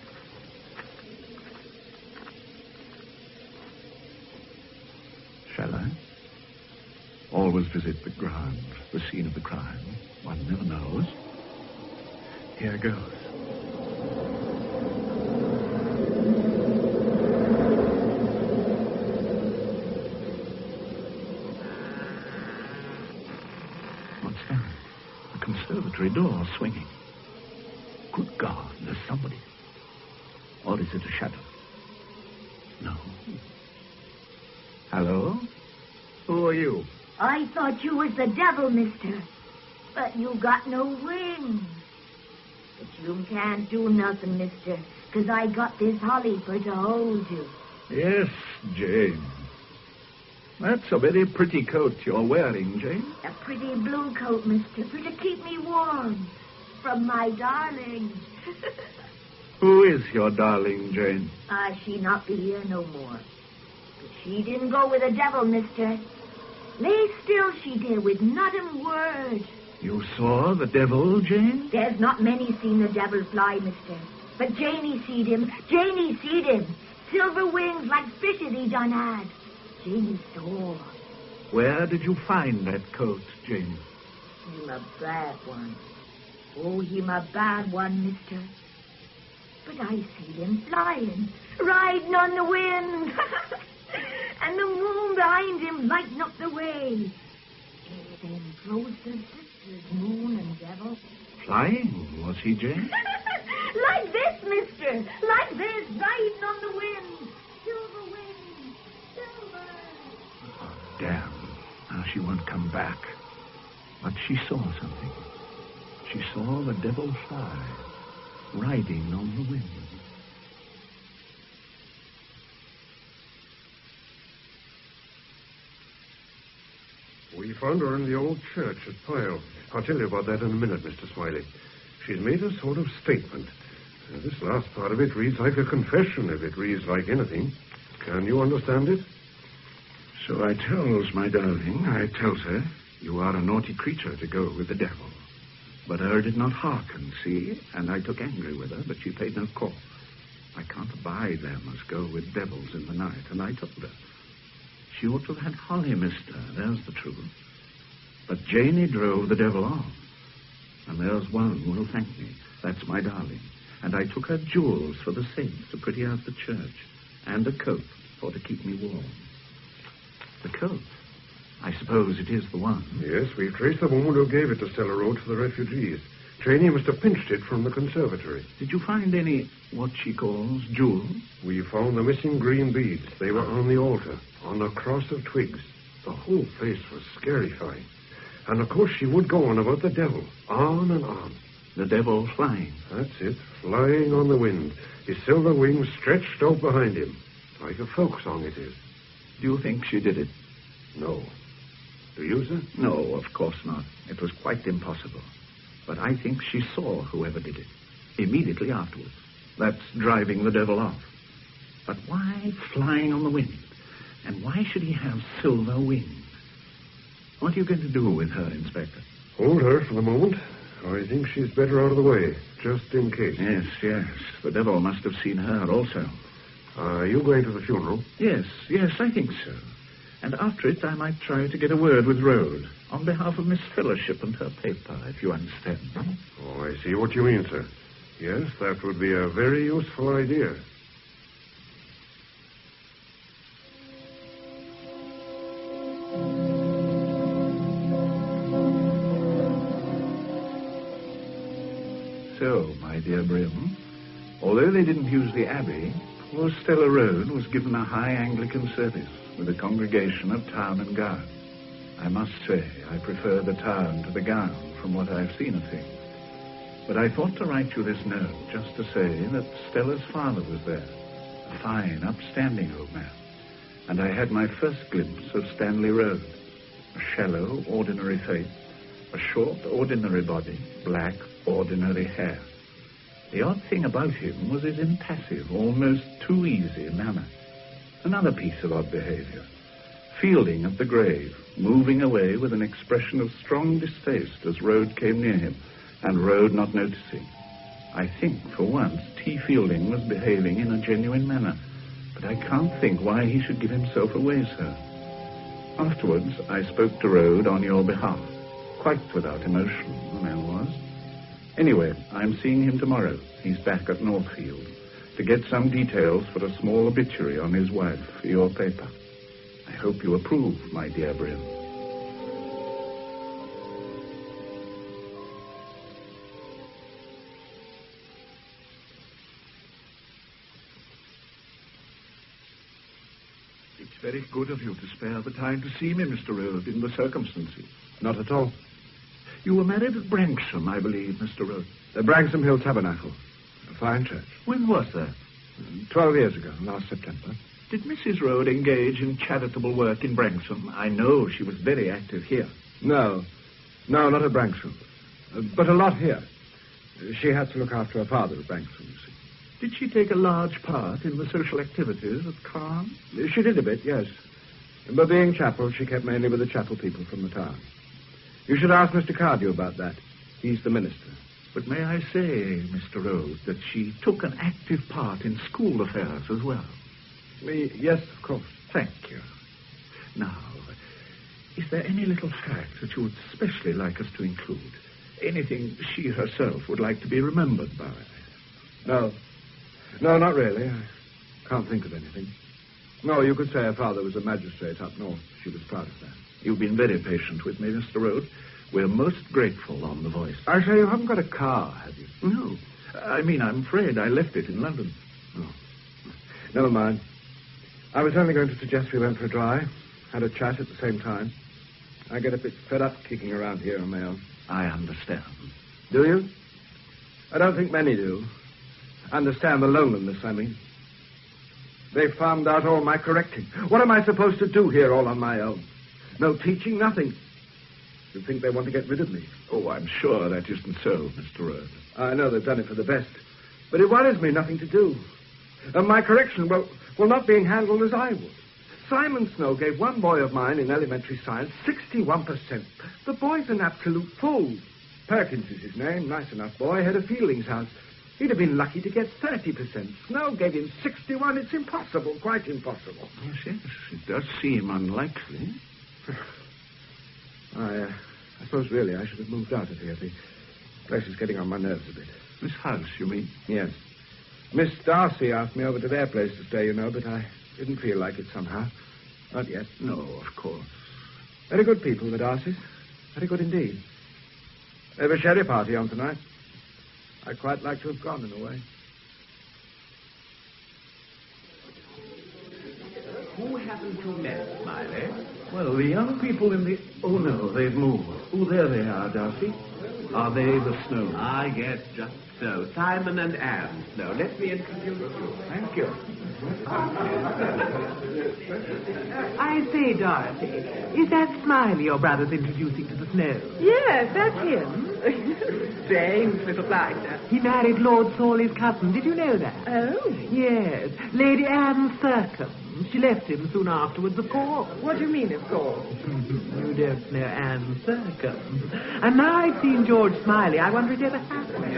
Shall I? Always visit the ground, the scene of the crime. One never knows. Here goes. What's that? The conservatory door swinging. Good God, there's somebody. Or is it a shadow? No. Hello? Who are you? I thought you was the devil, mister. But you got no wings. But you can't do nothing, mister, 'cause I got this holly for to hold you. Yes, Jane. That's a very pretty coat you're wearing, Jane. A pretty blue coat, mister, for to keep me warm. From my darling. Who is your darling, Jane? Ah, she not be here no more. But she didn't go with the devil, mister. Lay still she did with not a word. You saw the devil, Jane? There's not many seen the devil fly, mister. But Janie seed him. Janie seed him. Silver wings like fishes he done had. Janie saw. Where did you find that coat, Jane? Him a bad one. Oh, him a bad one, mister. But I see him flying, riding on the wind. And the moon behind him lighting up the way. Eh, them close the sisters, moon and devil. Flying, was he, Jane? Like this, mister. Like this, riding on the wind. Silver wind. Silver. Oh, damn. Now she won't come back. But she saw something. She saw the devil fly, riding on the wind. We found her in the old church at Pyle. I'll tell you about that in a minute, Mister Smiley. She's made a sort of statement. Uh, this last part of it reads like a confession, if it reads like anything. Can you understand it? So I tells my darling, I tells her, you are a naughty creature to go with the devil. But her did not hearken, see, and I took angry with her, but she paid no call. I can't abide them as go with devils in the night, and I told her. She ought to have had Holly, mister, there's the truth. But Janie drove the devil off. And there's one who will thank me. That's my darling. And I took her jewels for the saints to pretty out the church, and a coat for to keep me warm. The coat? I suppose it is the one. Yes, we've traced the woman who gave it to Stella Road for the refugees. Janie must have pinched it from the conservatory. Did you find any, what she calls, jewels? We found the missing green beads. They were on the altar, on a cross of twigs. The whole place was scarifying. And, of course, she would go on about the devil, on and on. The devil flying. That's it, flying on the wind, his silver wings stretched out behind him. Like a folk song it is. Do you think she did it? No. Do you, sir? No, of course not. It was quite impossible. But I think she saw whoever did it, immediately afterwards. That's driving the devil off. But why flying on the wind? And why should he have silver wings? What are you going to do with her, Inspector? Hold her for the moment. I think she's better out of the way, just in case. Yes, yes. The devil must have seen her also. Are you going to the funeral? Yes, yes, I think so. And after it, I might try to get a word with Rhodes on behalf of Miss Fellowship and her paper, if you understand. Oh, I see what you mean, sir. Yes, that would be a very useful idea. So, my dear Brim, although they didn't use the Abbey, poor Stella Road was given a high Anglican service with a congregation of town and gown. I must say, I prefer the town to the gown from what I've seen of things. But I thought to write you this note just to say that Stella's father was there, a fine, upstanding old man. And I had my first glimpse of Stanley Road, a shallow, ordinary face, a short, ordinary body, black, ordinary hair. The odd thing about him was his impassive, almost too easy manner. Another piece of odd behavior. Fielding at the grave, moving away with an expression of strong distaste as Rhodes came near him, and Rhodes not noticing. I think, for once, T. Fielding was behaving in a genuine manner, but I can't think why he should give himself away, sir. Afterwards, I spoke to Rhodes on your behalf, quite without emotion, the man was. Anyway, I'm seeing him tomorrow. He's back at Northfield, to get some details for a small obituary on his wife for your paper. I hope you approve, my dear Brim. It's very good of you to spare the time to see me, Mister Rhodes, in the circumstances. Not at all. You were married at Branksome, I believe, Mister Rhodes. The Branksome Hill Tabernacle. A fine church. When was that? Twelve years ago, last September. Did Missus Rhodes engage in charitable work in Branksome? I know she was very active here. No. No, not at Branksome. Uh, but a lot here. She had to look after her father at Branksome, you see. Did she take a large part in the social activities at Carn? She did a bit, yes. But being chapel, she kept mainly with the chapel people from the town. You should ask Mister Cardew about that. He's the minister. But may I say, Mister Rhodes, that she took an active part in school affairs as well? Me, yes, of course. Thank you. Now, is there any little fact that you would especially like us to include? Anything she herself would like to be remembered by? No. No, not really. I can't think of anything. No, you could say her father was a magistrate up north. She was proud of that. You've been very patient with me, Mister Rhodes. We're most grateful on The Voice. I say, you haven't got a car, have you? No. I mean, I'm afraid I left it in London. Oh. Never mind. I was only going to suggest we went for a drive, had a chat at the same time. I get a bit fed up kicking around here on my own. I understand. Do you? I don't think many do. Understand the loneliness, I mean. They found out all my correcting. What am I supposed to do here all on my own? No teaching, nothing. You think they want to get rid of me? Oh, I'm sure that isn't so, Mister Rhodes. I know they've done it for the best. But it worries me nothing to do. And my correction, well, well, not being handled as I would. Simon Snow gave one boy of mine in elementary science sixty-one percent. The boy's an absolute fool. Perkins is his name, nice enough boy, head of Fielding's house. He'd have been lucky to get thirty percent. Snow gave him sixty-one. It's impossible, quite impossible. Yes, yes, it does seem unlikely. I, uh, I suppose really I should have moved out of here. The place is getting on my nerves a bit. This house, you mean? Yes. Miss Darcy asked me over to their place to stay, you know, but I didn't feel like it somehow. Not yet. No, of course. Very good people, the Darcys. Very good indeed. They have a sherry party on tonight. I'd quite like to have gone in a way. Who haven't you met, Smiley? Well, the young people in the... Oh, no, they've moved. Oh, there they are, Darcy. Are they the Snows? Ah, yes, just so. Simon and Anne Snow. Let me introduce you. Thank you. I say, Dorothy, is that Smiley your brother's introducing to the Snows? Yes, that's him. Strange little blighter. He married Lord Sawley's cousin. Did you know that? Oh? Yes, Lady Anne Thurcombe. She left him soon afterwards, of course. What do you mean, of course? You don't know Anne Thurcombe. And now I've seen George Smiley, I wonder if it ever happened.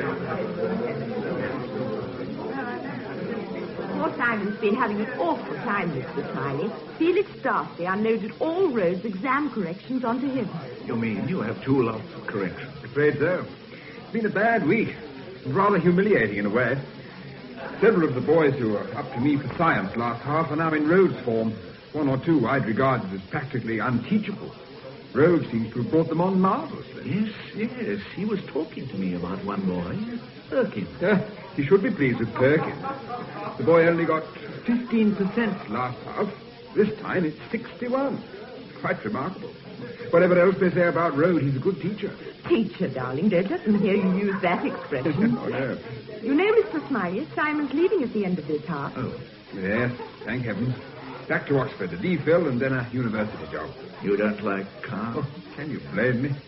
Poor Simon's been having an awful time, Mister Smiley. Felix Darcy unloaded all Rhodes' exam corrections onto him. You mean you have two lots of corrections? Afraid so. It's been a bad week. Rather humiliating in a way. Several of the boys who were up to me for science last half are now in Rhodes' form. One or two I'd regarded as practically unteachable. Rhodes seems to have brought them on marvelously. Yes, yes. He was talking to me about one boy, Perkins. Uh, he should be pleased with Perkins. The boy only got fifteen percent last half. This time it's sixty-one. Quite remarkable. Whatever else they say about Rhodes, he's a good teacher. Teacher, darling, don't let them hear you use that expression. Oh, no. You know, Mister Smiley, Simon's leaving at the end of this half. Oh, yes, thank heavens. Back to Oxford, a D Phil, and then a university job. You don't like cars? Oh, can you blame me?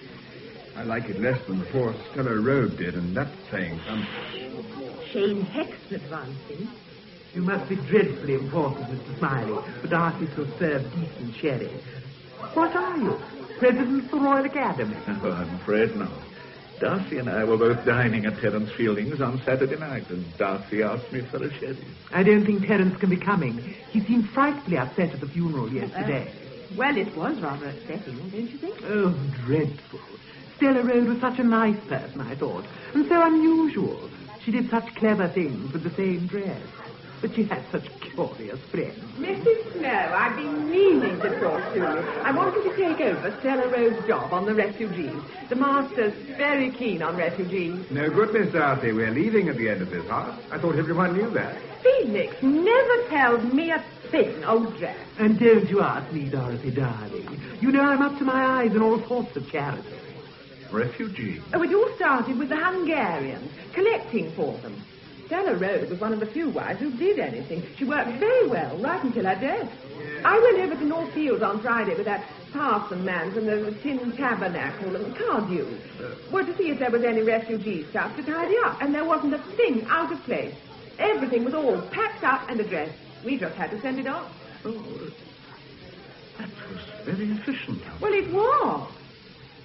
I like it less than the poor Stella Road did, and that's saying something. Shane Heck's advancing. You must be dreadfully important, Mister Smiley, for Darcy to serve decent sherry. What are you? President of the Royal Academy? Oh, I'm afraid not. Darcy and I were both dining at Terence Fielding's on Saturday night, and Darcy asked me for a sherry. I don't think Terence can be coming. He seemed frightfully upset at the funeral yesterday. Uh, well, it was rather upsetting, don't you think? Oh, dreadful. Stella Road was such a nice person, I thought, and so unusual. She did such clever things with the same dress. But she had such curious friends. Missus Snow, I've been meaning to talk to you. I want you to take over Stella Road's job on the refugees. The master's very keen on refugees. No good, Miss Darcy. We're leaving at the end of this half. I thought everyone knew that. Felix never tells me a thing, old Jack. And don't you ask me, Dorothy, darling. You know I'm up to my eyes in all sorts of charity. Refugees? Oh, it all started with the Hungarians, collecting for them. Stella Rhodes was one of the few wives who did anything. She worked very well, right until her death. I went over to North Fields on Friday with that parson man from the Tin Tabernacle and Cardew. Uh, well, to see if there was any refugee stuff to tidy up, and there wasn't a thing out of place. Everything was all packed up and addressed. We just had to send it off. Oh, that was very efficient. Well, it was.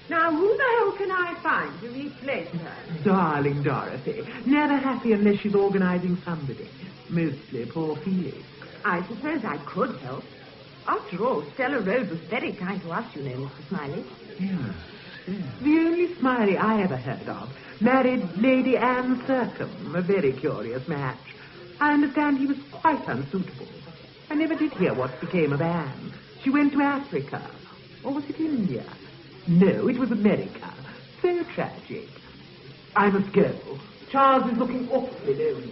Now, who the hell can I find to replace her? Darling Dorothy. Never happy unless she's organizing somebody. Mostly poor Felix. I suppose I could help. After all, Stella Rhodes was very kind to us, you know, Mister Smiley. Yes, yes. The only Smiley I ever heard of married Lady Anne Sercombe, a very curious match. I understand he was quite unsuitable. I never did hear what became of Anne. She went to Africa. Or was it India? No, it was America. So tragic. I must go. Charles is looking awfully lonely.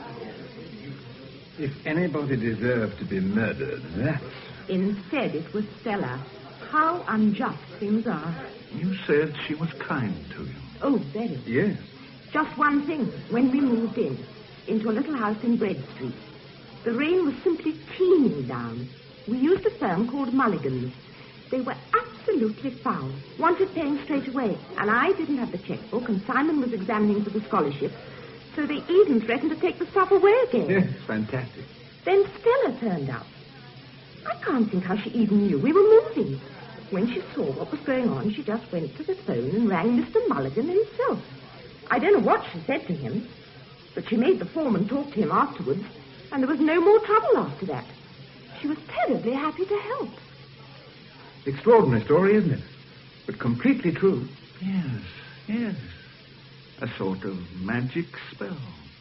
If anybody deserved to be murdered, that's... Instead, it was Stella. How unjust things are. You said she was kind to you. Oh, very. Yes. Just one thing. When we moved in, into a little house in Bread Street, the rain was simply teeming down. We used a firm called Mulligan's. They were absolutely foul. Wanted paying straight away. And I didn't have the checkbook, and Simon was examining for the scholarship. So they even threatened to take the stuff away again. Yes, fantastic. Then Stella turned up. I can't think how she even knew we were moving. When she saw what was going on, she just went to the phone and rang Mister Mulligan himself. I don't know what she said to him, but she made the foreman talk to him afterwards, and there was no more trouble after that. She was terribly happy to help. Extraordinary story, isn't it? But completely true. Yes, yes. A sort of magic spell.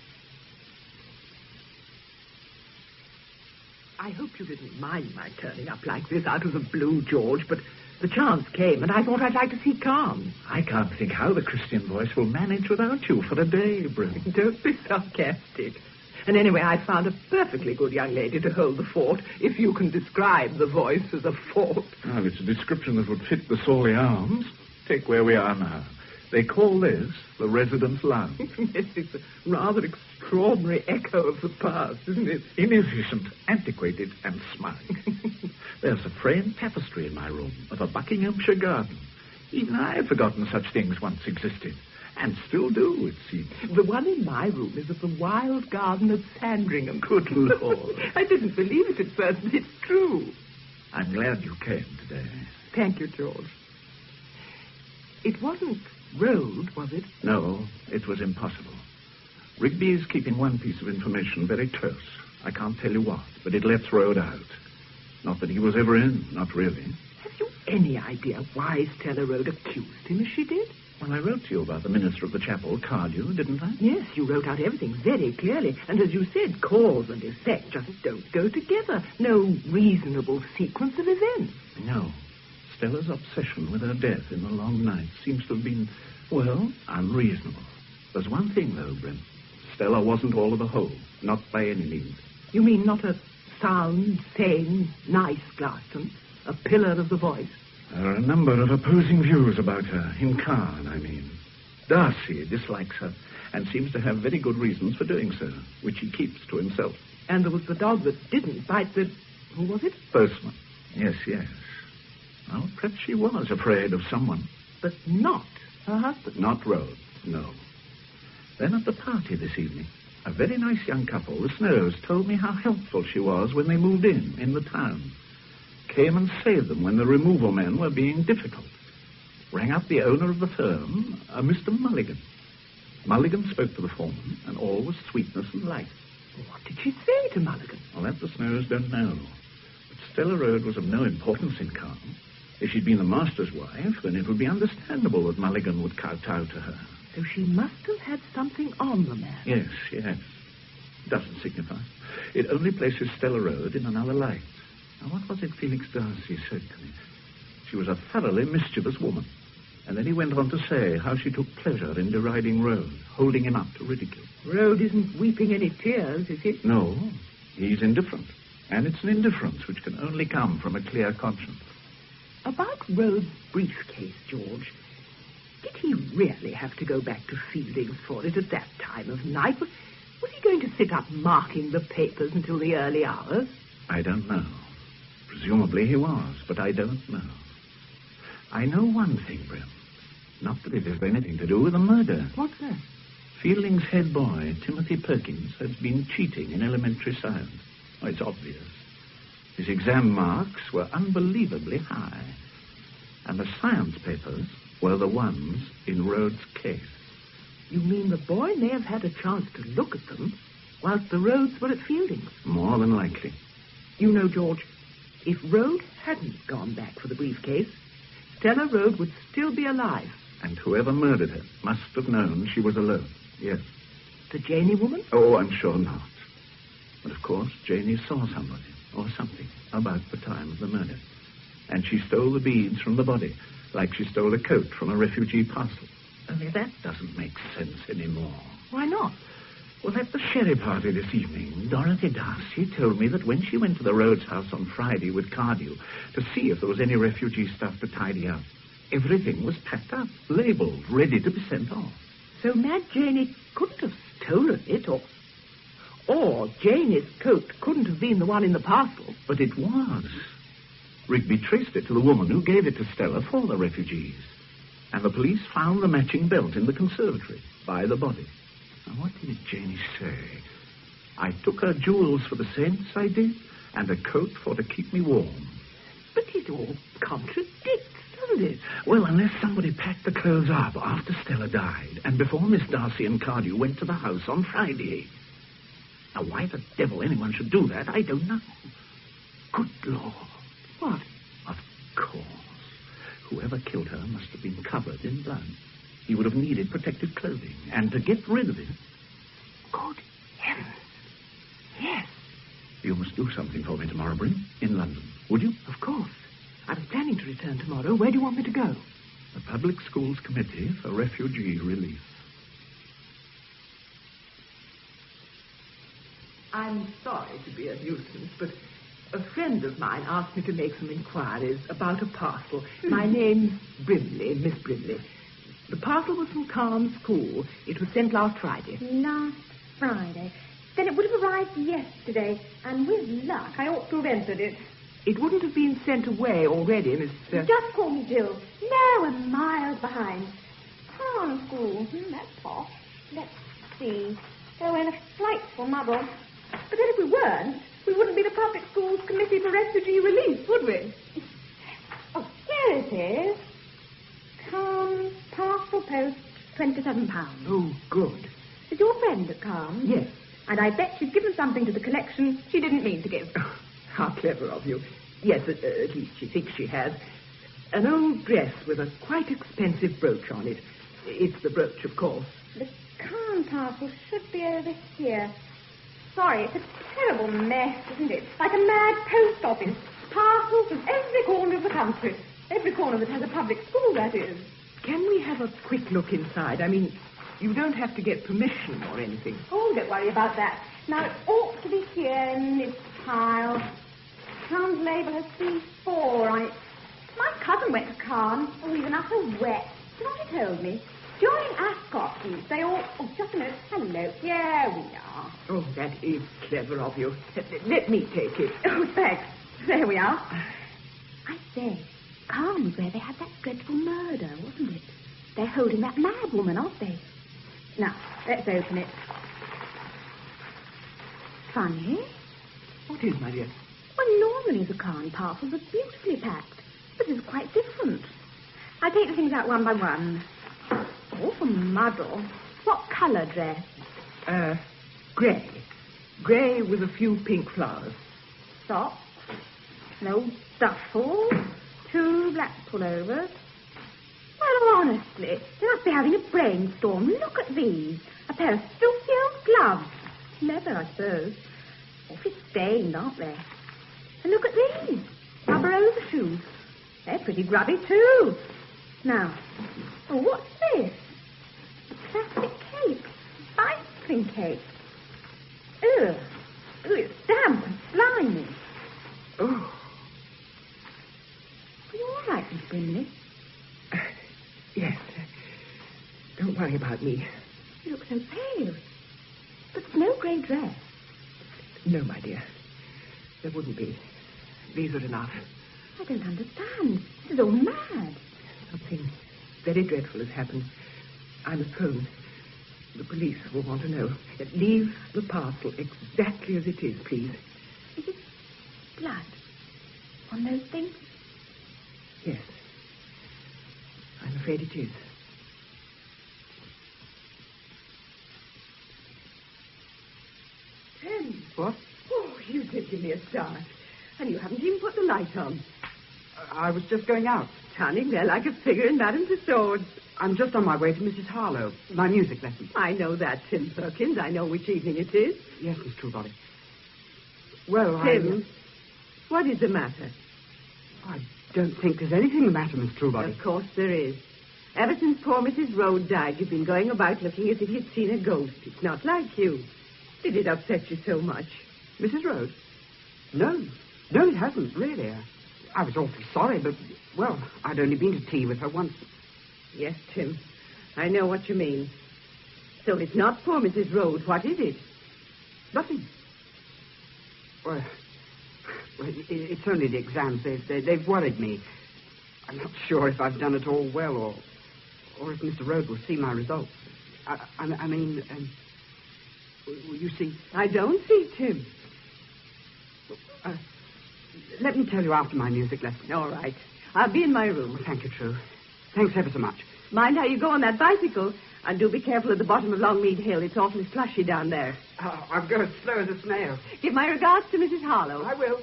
I hope you didn't mind my turning up like this out of the blue, George, but the chance came, and I thought I'd like to see calm. I can't think how the Christian voice will manage without you for a day, Brim. Don't be sarcastic. And anyway, I found a perfectly good young lady to hold the fort, if you can describe the voice as a fort. Well, it's a description that would fit the Sawley Arms. Take where we are now. They call this the residence lounge. Yes, it's a rather extraordinary echo of the past, isn't it? Inefficient, antiquated, and smug. There's a framed tapestry in my room of a Buckinghamshire garden. Even I had forgotten such things once existed. And still do, it seems. The one in my room is of the wild garden at Sandringham. Good Lord. I didn't believe it at first, but it's true. I'm glad you came today. Thank you, George. It wasn't Road, was it? No, it was impossible. Rigby is keeping one piece of information very close. I can't tell you what, but it lets Road out. Not that he was ever in, not really. Have you any idea why Stella Road accused him as she did? Well, I wrote to you about the minister of the chapel, Cardew, didn't I? Yes, you wrote out everything very clearly. And as you said, cause and effect just don't go together. No reasonable sequence of events. No. Stella's obsession with her death in the long night seems to have been, well, unreasonable. There's one thing, though, Brim. Stella wasn't all of the whole. Not by any means. You mean not a sound, sane, nice Glaston? A pillar of the voice? There are a number of opposing views about her. In Caen, I mean. Darcy dislikes her and seems to have very good reasons for doing so, which he keeps to himself. And there was the dog that didn't bite the... Who was it? Postman. Yes, yes. Well, perhaps she was afraid of someone. But not her husband. Not Rhodes, no. Then at the party this evening, a very nice young couple, the Snows, told me how helpful she was when they moved in, in the town. Came and saved them when the removal men were being difficult. Rang up the owner of the firm, a Mister Mulligan. Mulligan spoke to the foreman, and all was sweetness and light. What did she say to Mulligan? Well, that the Snows don't know. But Stella Road was of no importance in Caen. If she'd been the master's wife, then it would be understandable that Mulligan would kowtow to her. So she must have had something on the man. Yes, yes. Doesn't signify. It only places Stella Road in another light. Now, what was it Felix Darcy said to me? She was a thoroughly mischievous woman. And then he went on to say how she took pleasure in deriding Road, holding him up to ridicule. Road isn't weeping any tears, is he? No, he's indifferent. And it's an indifference which can only come from a clear conscience. About Road's briefcase, George, did he really have to go back to Fielding's for it at that time of night? Was, was he going to sit up marking the papers until the early hours? I don't know. Presumably he was, but I don't know. I know one thing, Brim. Not that it has anything to do with the murder. What's that? Fielding's head boy, Timothy Perkins, has been cheating in elementary science. Oh, it's obvious. His exam marks were unbelievably high. And the science papers were the ones in Rhodes' case. You mean the boy may have had a chance to look at them whilst the Rhodes were at Fielding's? More than likely. You know, George, if Rhodes hadn't gone back for the briefcase, Stella Rhodes would still be alive. And whoever murdered her must have known she was alone. Yes. The Janey woman? Oh, I'm sure not. But of course, Janey saw somebody or something about the time of the murder. And she stole the beads from the body, like she stole a coat from a refugee parcel. Only that doesn't make sense anymore. Why not? Well, at the sherry party this evening, Dorothy Darcy told me that when she went to the Rhodes house on Friday with Cardew to see if there was any refugee stuff to tidy up, everything was packed up, labelled, ready to be sent off. So Mad Janey couldn't have stolen it, or... Or Janey's coat couldn't have been the one in the parcel. But it was. Rigby traced it to the woman who gave it to Stella for the refugees. And the police found the matching belt in the conservatory by the body. Now, what did Janey say? I took her jewels for the saints, I did, and a coat for to keep me warm. But it all contradicts, doesn't it? Well, unless somebody packed the clothes up after Stella died, and before Miss Darcy and Cardew went to the house on Friday. Now, why the devil anyone should do that, I don't know. Good Lord. What? Of course. Whoever killed her must have been covered in blood. He would have needed protective clothing, and to get rid of it... Good heavens. Yes. You must do something for me tomorrow, Brim, in London, would you? Of course. I was planning to return tomorrow. Where do you want me to go? The Public Schools Committee for Refugee Relief. I'm sorry to be a nuisance, but a friend of mine asked me to make some inquiries about a parcel. My name's Brimley, Miss Brimley. The parcel was from Calm School. It was sent last Friday. Last Friday? Then it would have arrived yesterday, and with luck, I ought to have entered it. It wouldn't have been sent away already, Miss... Uh... Just call me Jill. No, we're miles behind. Calm School. Hmm, that's posh. Let's see. Oh, in a frightful muddle. But then if we weren't, we wouldn't be the Public Schools Committee for Refugee Relief, would we? Oh, here it is. Calm, parcel post, twenty-seven pounds. Oh, good. Is your friend at Calm? Yes. And I bet she's given something to the collection she didn't mean to give. Oh, how clever of you. Yes, at, uh, at least she thinks she has. An old dress with a quite expensive brooch on it. It's the brooch, of course. The Calm parcel should be over here. Sorry, it's a terrible mess, isn't it? Like a mad post office. Parcels from every corner of the country. Every corner that has a public school, that is. Can we have a quick look inside? I mean, you don't have to get permission or anything. Oh, don't worry about that. Now, it ought to be here in this pile. Calm's label has C four on it. My cousin went to Calm. Oh, he's an utter wet. Do you know what he told me? During Ascot week, they all... Oh, just a minute. Hello. Here we are. Oh, that is clever of you. Let me take it. Oh, thanks. There we are. I say, Calm was where they had that dreadful murder, wasn't it? They're holding that mad woman, aren't they? Now, let's open it. Funny. What is, my dear? Well, normally the Calm parcels are beautifully packed, but this is quite different. I'll take the things out one by one. Awful muddle. What colour dress? Uh, grey. Grey with a few pink flowers. Socks. An old duffel. Two black pullovers. Well, honestly, they must be having a brainstorm. Look at these. A pair of filthy old gloves. Leather, I suppose. Awfully stained, aren't they? And look at these. Rubber overshoes. They're pretty grubby, too. Now, oh, what's this? A plastic cape. Cycling cape. Ugh. Ugh, it's damp and slimy. Oh. Are you all right, Miss Brimley? Uh, yes. Don't worry about me. You look so pale. But there's no grey dress. No, my dear. There wouldn't be. These are enough. I don't understand. This is all mad. Something very dreadful has happened. I must phone. The police will want to know. Leave the parcel exactly as it is, please. Is it blood on those things? Yes. I'm I'm afraid it is. Tim. What? Oh, you did give me a start. And you haven't even put the light on. I was just going out. Standing there like a figure in Madame Tussauds. I'm just on my way to Missus Harlow. My music lesson. I know that, Tim Perkins. I know which evening it is. Yes, Miss Truebody. Well, Tim, I... what is the matter? I don't think there's anything the matter, Miss Truebody. Of course there is. Ever since poor Missus Rhodes died, you've been going about looking as if you'd seen a ghost. It's not like you. Did it upset you so much? Missus Rhodes? No. No, it hasn't, really. I, I was awfully sorry, but, well, I'd only been to tea with her once. Yes, Tim. I know what you mean. So it's not poor Missus Rhodes. What is it? Nothing. Well, well it, it's only the exams. They've, they, they've worried me. I'm not sure if I've done it all well or or if Mister Rhodes will see my results. I, I, I mean, um, will you see? I don't see, Tim. Uh, let me tell you after my music lesson. All right. I'll be in my room. Well, thank you, True. Thanks ever so much. Mind how you go on that bicycle. And do be careful at the bottom of Longmead Hill. It's awfully slushy down there. Oh, I'm going as slow as a snail. Give my regards to Missus Harlow. I will.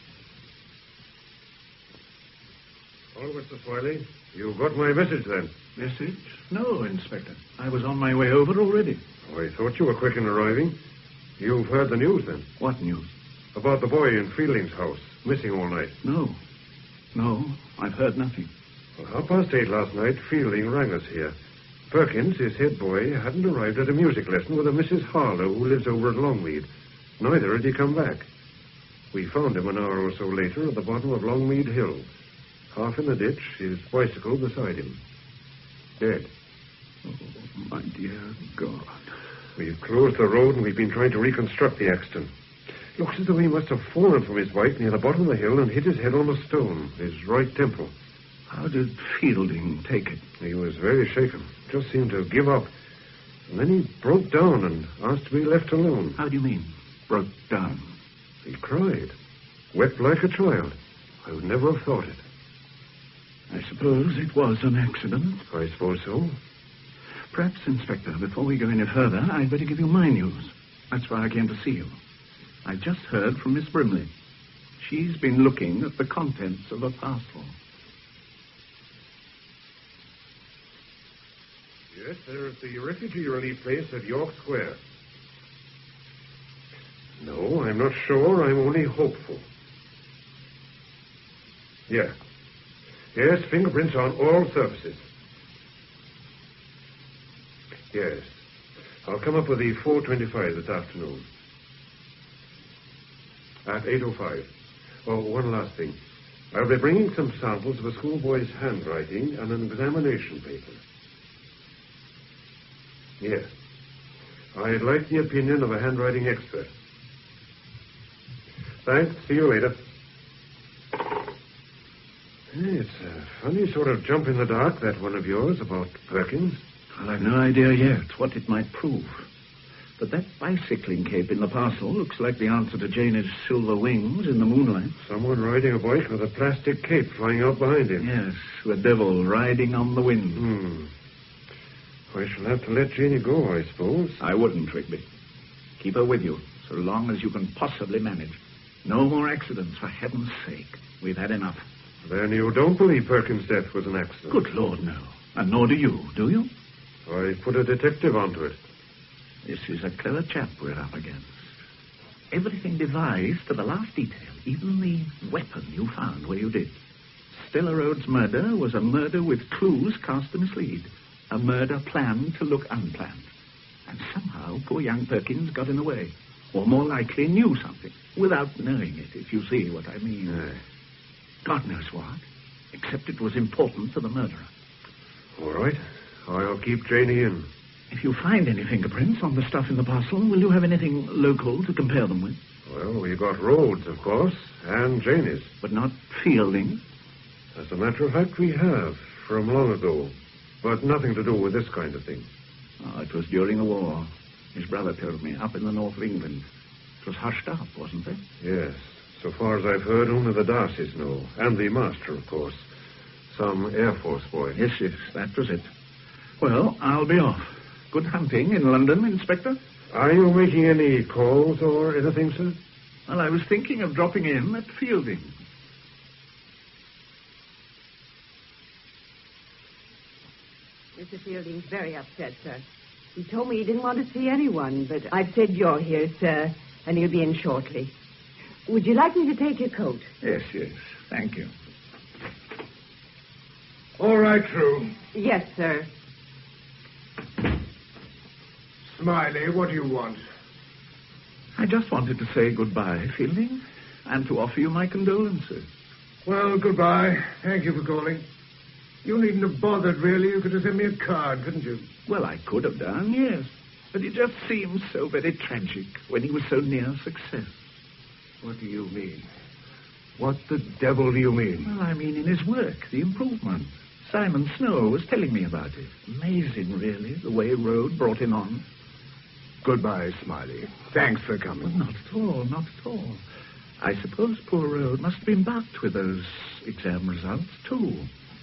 Oh, Mister Smiley, you got my message then? Message? No, Inspector. I was on my way over already. Oh, I thought you were quick in arriving. You've heard the news then? What news? About the boy in Fielding's house, missing all night. No. No, I've heard nothing. Well, half past eight last night, Fielding rang us here. Perkins, his head boy, hadn't arrived at a music lesson with a Missus Harlow who lives over at Longmead. Neither had he come back. We found him an hour or so later at the bottom of Longmead Hill, half in the ditch, his bicycle beside him. Dead. Oh, my dear God. We've closed the road and we've been trying to reconstruct the accident. Looks as though he must have fallen from his bike near the bottom of the hill and hit his head on a stone, his right temple. How did Fielding take it? He was very shaken. Just seemed to give up. And then he broke down and asked to be left alone. How do you mean, broke down? He cried. Wept like a child. I would never have thought it. I suppose it was an accident. I suppose so. Perhaps, Inspector, before we go any further, I'd better give you my news. That's why I came to see you. I just heard from Miss Brimley. She's been looking at the contents of a parcel. Yes, they're at the refugee relief place at York Square. No, I'm not sure. I'm only hopeful. Yeah. Yes, fingerprints on all surfaces. Yes. I'll come up with the four twenty-five this afternoon. At eight oh five. Oh, one last thing. I'll be bringing some samples of a schoolboy's handwriting and an examination paper. Yes. I'd like the opinion of a handwriting expert. Thanks. See you later. It's a funny sort of jump in the dark, that one of yours, about Perkins. Well, I've no idea yet what it might prove. But that bicycling cape in the parcel looks like the answer to Janet's silver wings in the moonlight. Someone riding a bike with a plastic cape flying out behind him. Yes, the devil riding on the wind. Hmm. I shall have to let Janie go, I suppose. I wouldn't, Rigby. Keep her with you, so long as you can possibly manage. No more accidents, for heaven's sake. We've had enough. Then you don't believe Perkins' death was an accident? Good Lord, no. And nor do you, do you? I put a detective onto it. This is a clever chap we're up against. Everything devised to the last detail, even the weapon you found where you did. Stella Rhodes' murder was a murder with clues cast to mislead. A murder planned to look unplanned. And somehow poor young Perkins got in the way. Or more likely knew something, without knowing it, if you see what I mean. Aye. God knows what, except it was important to the murderer. All right. I'll keep Janie in. If you find any fingerprints on the stuff in the parcel, will you have anything local to compare them with? Well, we got Rhodes, of course, and Janie's. But not Fielding? As a matter of fact, we have, from long ago. But nothing to do with this kind of thing. Oh, it was during the war. His brother told me, up in the north of England. It was hushed up, wasn't it? Yes. So far as I've heard, only the Darcys know. And the master, of course. Some Air Force boy. Yes, yes, that was it. Well, I'll be off. Good hunting in London, Inspector. Are you making any calls or anything, sir? Well, I was thinking of dropping in at Fielding. Mister Fielding's very upset, sir. He told me he didn't want to see anyone, but I've said you're here, sir, and he'll be in shortly. Would you like me to take your coat? Yes, yes. Thank you. All right, True. Yes, sir. Smiley, what do you want? I just wanted to say goodbye, Fielding, and to offer you my condolences. Well, goodbye. Thank you for calling. You needn't have bothered, really. You could have sent me a card, couldn't you? Well, I could have done, yes. But it just seems so very tragic when he was so near success. What do you mean? What the devil do you mean? Well, I mean in his work, the improvement. Simon Snow was telling me about it. Amazing, really, the way Rhodes brought him on. Goodbye, Smiley. Thanks for coming. Well, not at all, not at all. I suppose poor Rhodes must have been backed with those exam results, too.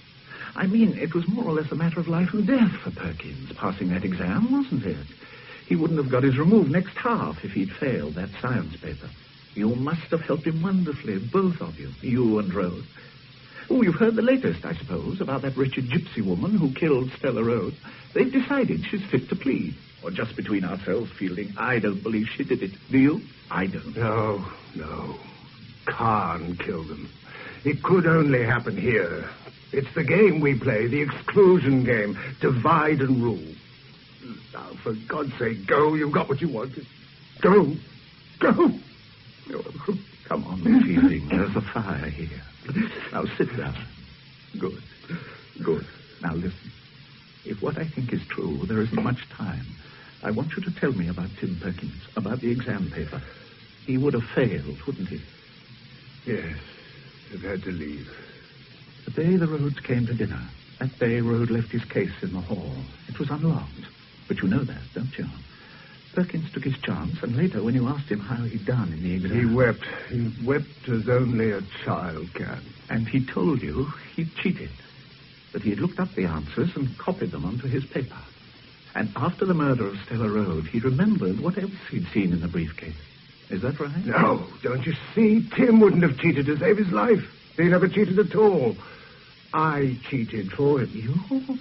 I mean, it was more or less a matter of life and death for Perkins, passing that exam, wasn't it? He wouldn't have got his removed next half if he'd failed that science paper. You must have helped him wonderfully, both of you, you and Rhodes. Oh, you've heard the latest, I suppose, about that wretched gypsy woman who killed Stella Rhodes. They've decided she's fit to plead. Or just between ourselves, Fielding, I don't believe she did it. Do you? I don't. No, no. Khan killed them. It could only happen here. It's the game we play, the exclusion game. Divide and rule. Now, for God's sake, go. You've got what you wanted. Go. Go. Oh, come on, Fielding. There's a fire here. Now, sit down. Good. Good. Now, listen. If what I think is true, there isn't much time. I want you to tell me about Tim Perkins, about the exam paper. He would have failed, wouldn't he? Yes. I've had to leave. The day the Rhodes came to dinner, that day Rhodes left his case in the hall. It was unlocked. But you know that, don't you? Perkins took his chance, and later, when you asked him how he'd done in the exam... He wept. He wept as only a child can. And he told you he'd cheated. That he had looked up the answers and copied them onto his paper. And after the murder of Stella Rhodes, he remembered what else he'd seen in the briefcase. Is that right? No, don't you see? Tim wouldn't have cheated to save his life. He never cheated at all. I cheated for him. You?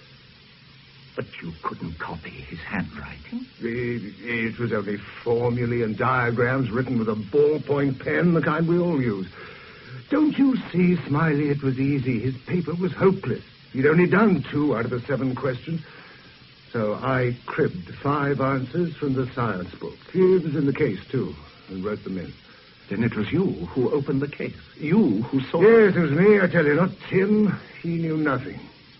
But you couldn't copy his handwriting. It, it was only formulae and diagrams written with a ballpoint pen, the kind we all use. Don't you see, Smiley, it was easy. His paper was hopeless. He'd only done two out of the seven questions. So I cribbed five answers from the science book. He was in the case, too, and wrote them in. Then it was you who opened the case. You who saw... Yes, it was me, I tell you, not Tim. He knew nothing.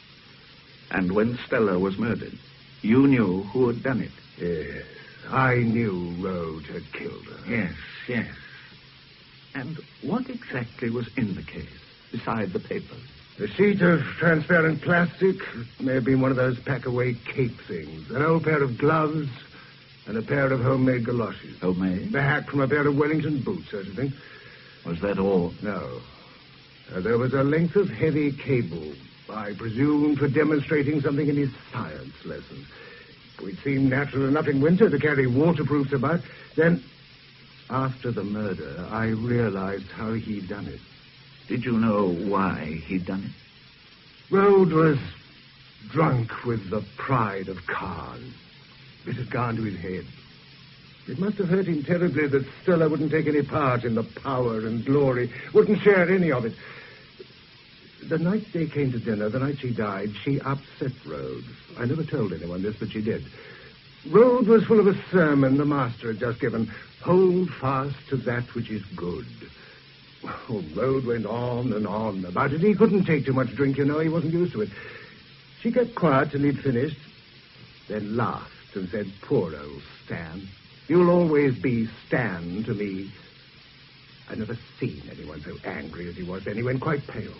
And when Stella was murdered, you knew who had done it? Yes, I knew Rhodes had killed her. Yes, yes. And what exactly was in the case, beside the papers? A sheet of transparent plastic. It may have been one of those pack-away cape things. An old pair of gloves and a pair of homemade galoshes. Homemade? The hack from a pair of Wellington boots, I should think. Was that all? No. Uh, there was a length of heavy cable, I presume for demonstrating something in his science lesson. It seemed natural enough in winter to carry waterproofs about. Then, after the murder, I realized how he'd done it. Did you know why he'd done it? Rhodes was drunk with the pride of Khan. It had gone to his head. It must have hurt him terribly that Stella wouldn't take any part in the power and glory, wouldn't share any of it. The night they came to dinner, the night she died, she upset Rhodes. I never told anyone this, but she did. Rhodes was full of a sermon the master had just given. Hold fast to that which is good. Oh, Rhodes went on and on about it. He couldn't take too much drink, you know. He wasn't used to it. She kept quiet till he'd finished, then laughed and said, poor old Stan. You'll always be Stan to me. I've never seen anyone so angry as he was then. He went quite pale.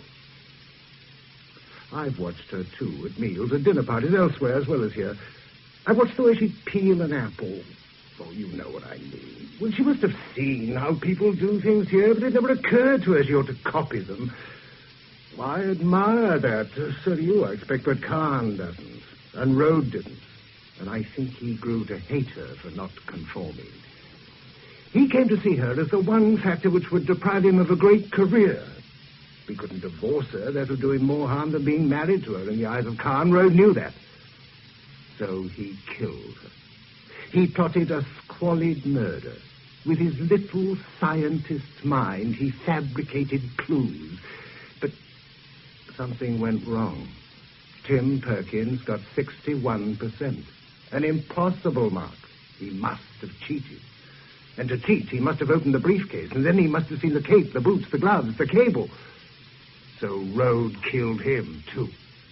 I've watched her, too, at meals, at dinner parties, elsewhere as well as here. I've watched the way she'd peel an apple. Oh, you know what I mean. Well, she must have seen how people do things here, but it never occurred to her she ought to copy them. I admire that. Uh, so do you, I expect, but Khan doesn't. And Rode didn't. And I think he grew to hate her for not conforming. He came to see her as the one factor which would deprive him of a great career. He couldn't divorce her. That would do him more harm than being married to her in the eyes of Khan. Rode knew that. So he killed her. He plotted a squalid murder. With his little scientist's mind, he fabricated clues. But something went wrong. Tim Perkins got sixty-one percent. An impossible mark. He must have cheated. And to cheat, he must have opened the briefcase, and then he must have seen the cape, the boots, the gloves, the cable. So Rode killed him, too.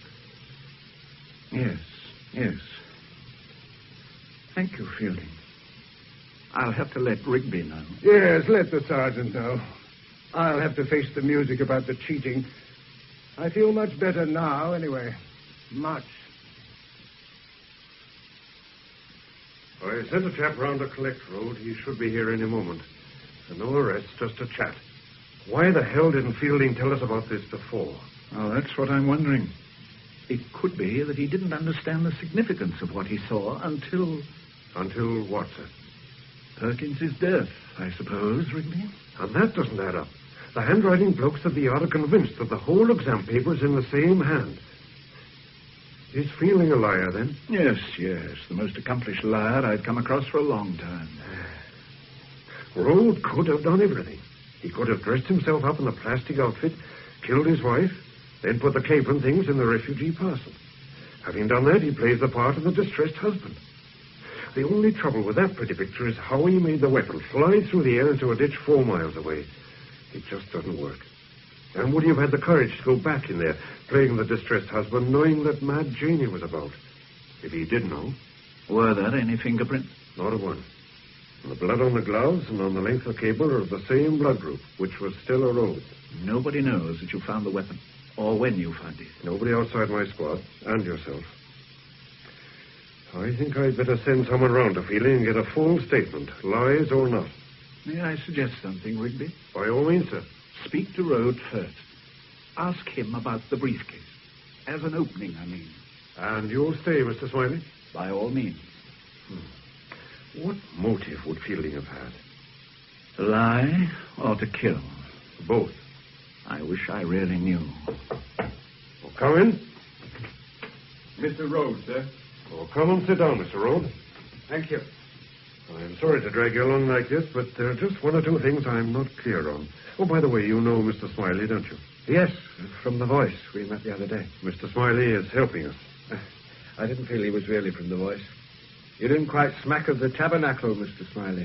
Yes, yes. Thank you, Fielding. I'll have to let Rigby know. Yes, let the sergeant know. I'll have to face the music about the cheating. I feel much better now, anyway. Much. I sent a chap round to collect Rode. He should be here any moment. And no arrest, just a chat. Why the hell didn't Fielding tell us about this before? Oh, that's what I'm wondering. It could be that he didn't understand the significance of what he saw until... Until what, sir? Perkins' death, I suppose, Rigby. And that doesn't add up. The handwriting blokes of the yard are convinced that the whole exam paper is in the same hand. Is Fielding a liar, then? Yes, yes. The most accomplished liar I've come across for a long time. Rode could have done everything. He could have dressed himself up in a plastic outfit, killed his wife, then put the cape and things in the refugee parcel. Having done that, he plays the part of the distressed husband. The only trouble with that pretty picture is how he made the weapon fly through the air into a ditch four miles away. It just doesn't work. And would he have had the courage to go back in there, playing the distressed husband, knowing that Mad Janie was about? If he did know. Were there any fingerprints? Not a one. And the blood on the gloves and on the length of cable are of the same blood group, which was Stella Rhodes. Nobody knows that you found the weapon, or when you found it. Nobody outside my squad, and yourself. I think I'd better send someone round to Fielding and get a full statement, lies or not. May I suggest something, Rigby? By all means, sir. Speak to Rode first. Ask him about the briefcase. As an opening, I mean. And you'll stay, Mister Smiley? By all means. Hmm. What motive would Fielding have had? To lie or to kill? Both. I wish I really knew. Well, come in. Mister Rhodes, sir. Oh, come and sit down, Mister Rhodes. Thank you. I'm sorry to drag you along like this, but there are just one or two things I'm not clear on. Oh, by the way, you know Mister Smiley, don't you? Yes, from the Voice. We met the other day. Mister Smiley is helping us. I didn't feel he was really from the Voice. You didn't quite smack of the tabernacle, Mister Smiley.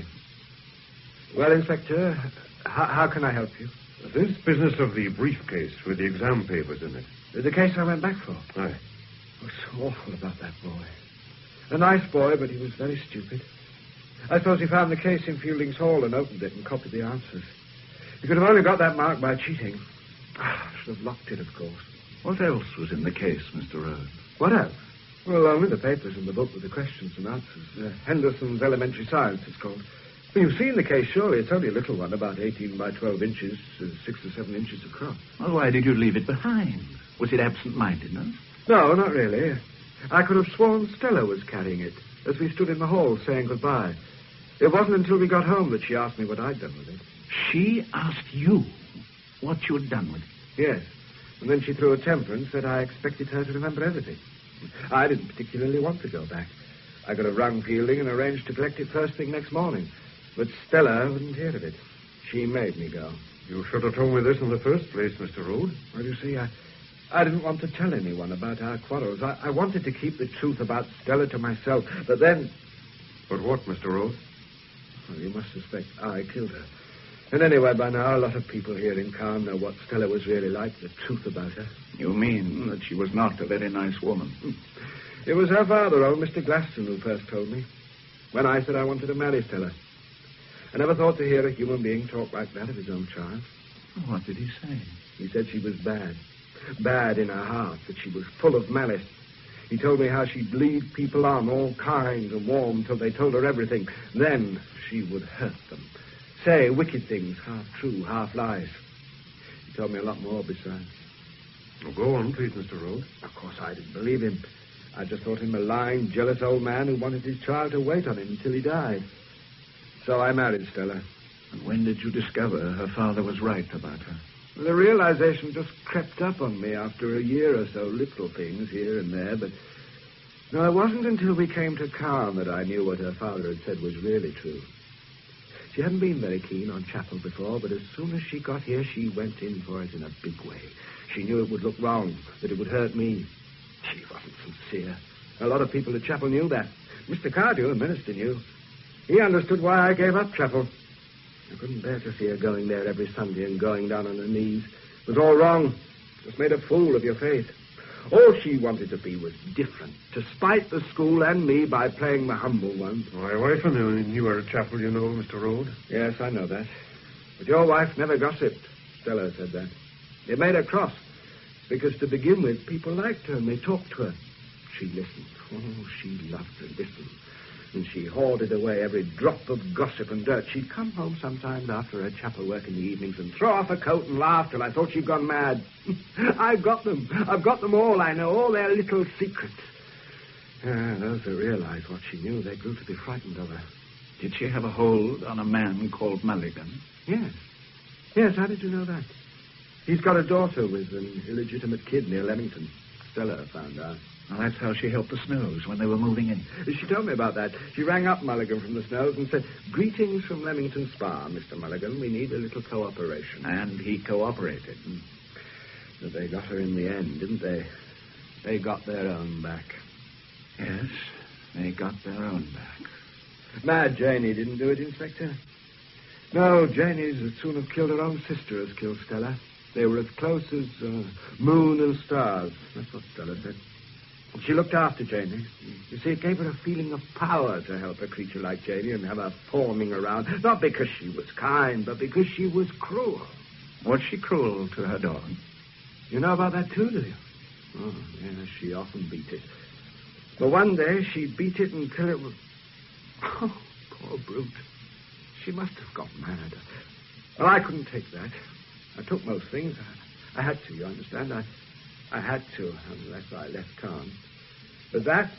Well, Inspector, how, how can I help you? This business of the briefcase with the exam papers in it. The case I went back for. Aye. Oh, so awful about that boy. A nice boy, but he was very stupid. I suppose he found the case in Fielding's Hall and opened it and copied the answers. He could have only got that mark by cheating. I should have locked it, of course. What else was in the case, Mister Rhodes? What else? Well, only the papers in the book with the questions and answers. Uh, Henderson's Elementary Science, it's called. Well, you've seen the case, surely. It's only a little one, about eighteen by twelve inches, uh, six or seven inches across. Well, why did you leave it behind? Was it absent-mindedness? No, not really. I could have sworn Stella was carrying it as we stood in the hall saying goodbye. It wasn't until we got home that she asked me what I'd done with it. She asked you what you'd done with it? Yes. And then she threw a temper and said I expected her to remember everything. I didn't particularly want to go back. I could have rung Fielding and arranged to collect it first thing next morning. But Stella wouldn't hear of it. She made me go. You should have told me this in the first place, Mister Rhodes. Well, you see, I, I didn't want to tell anyone about our quarrels. I, I wanted to keep the truth about Stella to myself. But then... But what, Mister Rhodes? Well, you must suspect I killed her. And anyway, by now, a lot of people here in Calm know what Stella was really like, the truth about her. You mean that she was not a very nice woman? It was her father, old Mister Glaston, who first told me. When I said I wanted to marry Stella. I never thought to hear a human being talk like that of his own child. What did he say? He said she was bad. Bad in her heart, that she was full of malice. He told me how she'd lead people on, all kind and warm, till they told her everything. Then she would hurt them. Say wicked things, half true, half lies. He told me a lot more besides. Well, go on, please, Mister Rhodes. Of course, I didn't believe him. I just thought him a lying, jealous old man who wanted his child to wait on him until he died. So I married Stella. And when did you discover her father was right about her? The realization just crept up on me after a year or so, little things here and there, but... No, it wasn't until we came to Calm that I knew what her father had said was really true. She hadn't been very keen on chapel before, but as soon as she got here, she went in for it in a big way. She knew it would look wrong, that it would hurt me. She wasn't sincere. A lot of people at chapel knew that. Mister Cardew, the minister, knew. He understood why I gave up chapel. I couldn't bear to see her going there every Sunday and going down on her knees. It was all wrong. Just made a fool of your faith. All she wanted to be was different, to spite the school and me by playing the humble one. My wife and I knew her at chapel, you know, Mister Rhodes. Yes, I know that. But your wife never gossiped. Stella said that. It made her cross, because to begin with, people liked her and they talked to her. She listened. Oh, she loved to listen. And she hoarded away every drop of gossip and dirt. She'd come home sometimes after her chapel work in the evenings and throw off her coat and laugh till I thought she'd gone mad. I've got them. I've got them all, I know, all their little secrets. Uh, those that realized what she knew, they grew to be frightened of her. Did she have a hold on a man called Mulligan? Yes. Yes, how did you know that? He's got a daughter with an illegitimate kid near Leamington. Stella found out. Well, that's how she helped the Snows when they were moving in. She told me about that. She rang up Mulligan from the Snows and said, "Greetings from Leamington Spa, Mister Mulligan. We need a little cooperation." And he cooperated. Mm. But they got her in the end, didn't they? They got their own back. Yes, they got their own back. Mad Janie didn't do it, Inspector. No, Janie's as soon have killed her own sister as killed Stella. They were as close as uh, moon and stars. That's what Stella said. She looked after Janie. You see, it gave her a feeling of power to help a creature like Janie and have her fawning around. Not because she was kind, but because she was cruel. Was she cruel to her dog? You know about that, too, do you? Oh, yes, she often beat it. But one day she beat it until it was... Oh, poor brute. She must have got mad. Well, I couldn't take that. I took most things. I, I had to, you understand? I... I had to, unless I left Calm. But that...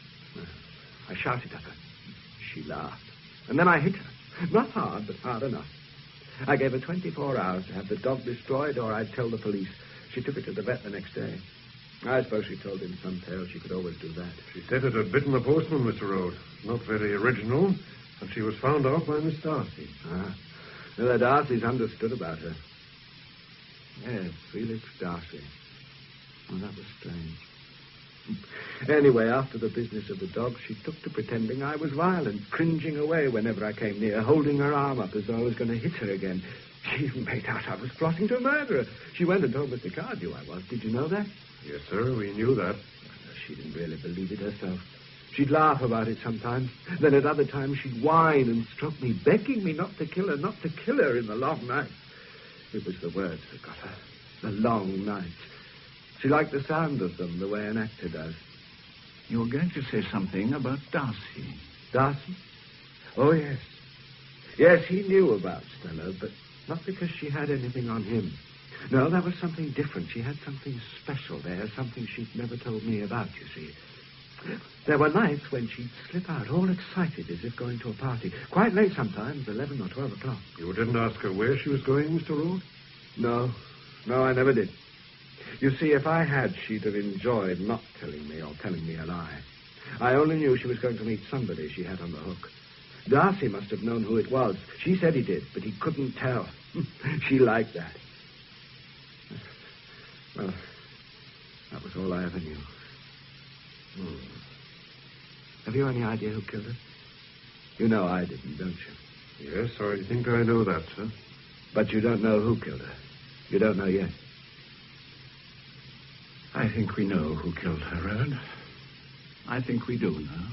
I shouted at her. She laughed. And then I hit her. Not hard, but hard enough. I gave her twenty-four hours to have the dog destroyed, or I'd tell the police. She took it to the vet the next day. I suppose she told him some tale. She could always do that. She said it had bitten the postman, Mister Rhodes. Not very original. And she was found out by Miss Darcy. Ah. Well, the Darcys understood about her. Yes, Felix Darcy. Oh, that was strange. Anyway, after the business of the dog, she took to pretending I was violent, cringing away whenever I came near, holding her arm up as though I was going to hit her again. She even made out I was plotting to murder her. She went and told Mister Cardew I was. Did you know that? Yes, sir, we knew that. She didn't really believe it herself. She'd laugh about it sometimes. Then at other times she'd whine and stroke me, begging me not to kill her, not to kill her in the long night. It was the words that got her. The long nights. She liked the sound of them, the way an actor does. You were going to say something about Darcy. Darcy? Oh, yes. Yes, he knew about Stella, but not because she had anything on him. No, that was something different. She had something special there, something she'd never told me about, you see. There were nights when she'd slip out, all excited, as if going to a party. Quite late sometimes, eleven or twelve o'clock. You didn't ask her where she was going, Mister Rhodes? No. No, I never did. You see, if I had, she'd have enjoyed not telling me or telling me a lie. I only knew she was going to meet somebody she had on the hook. Darcy must have known who it was. She said he did, but he couldn't tell. She liked that. Well, that was all I ever knew. Hmm. Have you any idea who killed her? You know I didn't, don't you? Yes, I think I know that, sir. But you don't know who killed her. You don't know yet. I think we know who killed her, Red. I think we do now.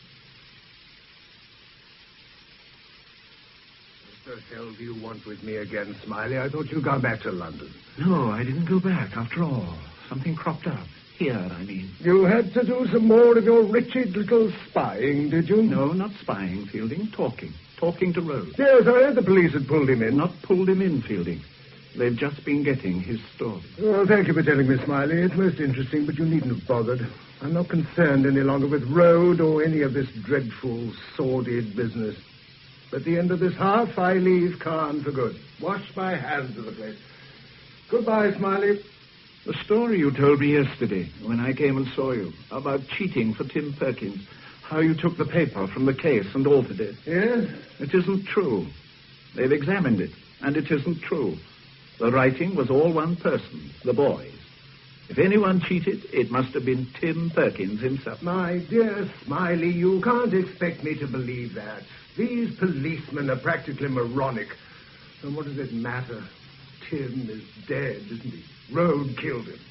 What the hell do you want with me again, Smiley? I thought you'd gone back to London. No, I didn't go back after all. Something cropped up. Here, I mean. You had to do some more of your wretched little spying, did you? No, not spying, Fielding. Talking. Talking to Rhodes. Yes, I heard the police had pulled him in. Not pulled him in, Fielding. They've just been getting his story. Well, thank you for telling me, Smiley. It's most interesting, but you needn't have bothered. I'm not concerned any longer with Road or any of this dreadful, sordid business. At the end of this half, I leave Khan for good. Wash my hands of the place. Goodbye, Smiley. The story you told me yesterday when I came and saw you about cheating for Tim Perkins, how you took the paper from the case and altered it. Yes? It isn't true. They've examined it, and it isn't true. The writing was all one person, the boy's. If anyone cheated, it must have been Tim Perkins himself. My dear Smiley, you can't expect me to believe that. These policemen are practically moronic. And what does it matter? Tim is dead, isn't he? Road killed him.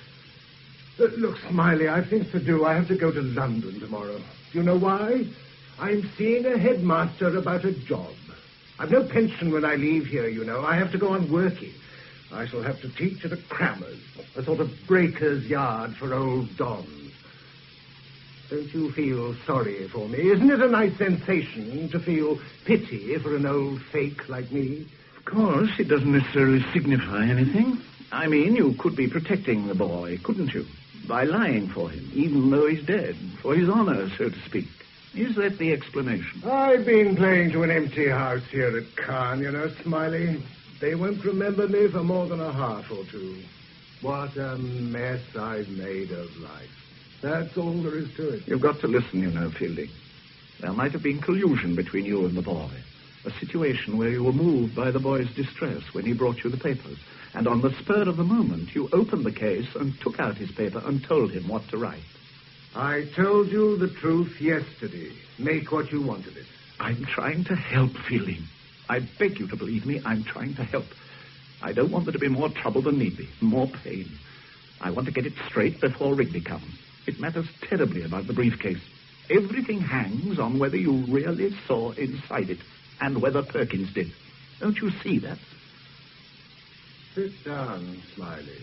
Uh, look, Smiley, I've things to do. I have to go to London tomorrow. Do you know why? I'm seeing a headmaster about a job. I've no pension when I leave here, you know. I have to go on working. I shall have to teach at a crammer's, a sort of breaker's yard for old dons. Don't you feel sorry for me? Isn't it a nice sensation to feel pity for an old fake like me? Of course, it doesn't necessarily signify anything. I mean, you could be protecting the boy, couldn't you? By lying for him, even though he's dead, for his honor, so to speak. Is that the explanation? I've been playing to an empty house here at Cannes, you know, Smiley. They won't remember me for more than a half or two. What a mess I've made of life. That's all there is to it. You've got to listen, you know, Fielding. There might have been collusion between you and the boy. A situation where you were moved by the boy's distress when he brought you the papers. And on the spur of the moment, you opened the case and took out his paper and told him what to write. I told you the truth yesterday. Make what you want of it. I'm trying to help, Fielding. I beg you to believe me, I'm trying to help. I don't want there to be more trouble than need be, more pain. I want to get it straight before Rigby comes. It matters terribly about the briefcase. Everything hangs on whether you really saw inside it and whether Perkins did. Don't you see that? Sit down, Smiley.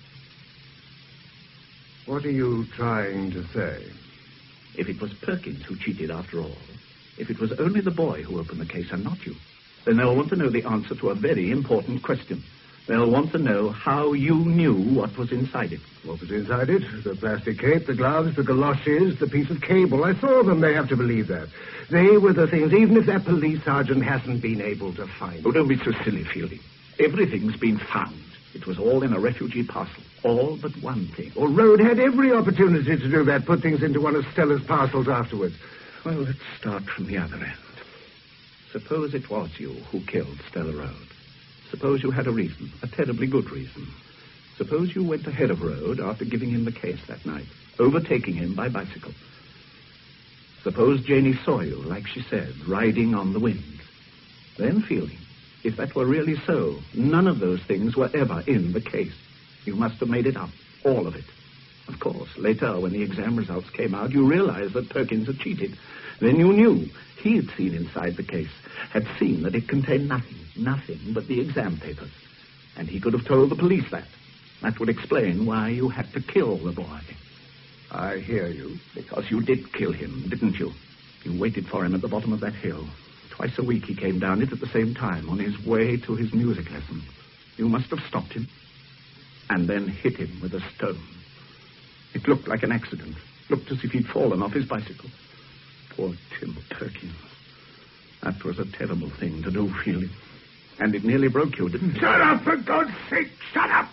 What are you trying to say? If it was Perkins who cheated after all, if it was only the boy who opened the case and not you, then they'll want to know the answer to a very important question. They'll want to know how you knew what was inside it. What was inside it? The plastic cape, the gloves, the galoshes, the piece of cable. I saw them. They have to believe that. They were the things, even if that police sergeant hasn't been able to find Oh, them. don't be so silly, Fielding. Everything's been found. It was all in a refugee parcel. All but one thing. Well, Road had every opportunity to do that, put things into one of Stella's parcels afterwards. Well, let's start from the other end. Suppose it was you who killed Stella Road. Suppose you had a reason, a terribly good reason. Suppose you went ahead of Road after giving him the case that night, overtaking him by bicycle. Suppose Janie saw you, like she said, riding on the wind. Then, Fielding, if that were really so, none of those things were ever in the case. You must have made it up, all of it. Of course, later, when the exam results came out, you realized that Perkins had cheated. Then you knew he had seen inside the case, had seen that it contained nothing, nothing but the exam papers. And he could have told the police that. That would explain why you had to kill the boy. I hear you. Because you did kill him, didn't you? You waited for him at the bottom of that hill. Twice a week he came down it at the same time on his way to his music lesson. You must have stopped him and then hit him with a stone. It looked like an accident. Looked as if he'd fallen off his bicycle. Poor Tim Perkins. That was a terrible thing to do, Fielding. And it nearly broke you, didn't it? Shut up, for God's sake! Shut up!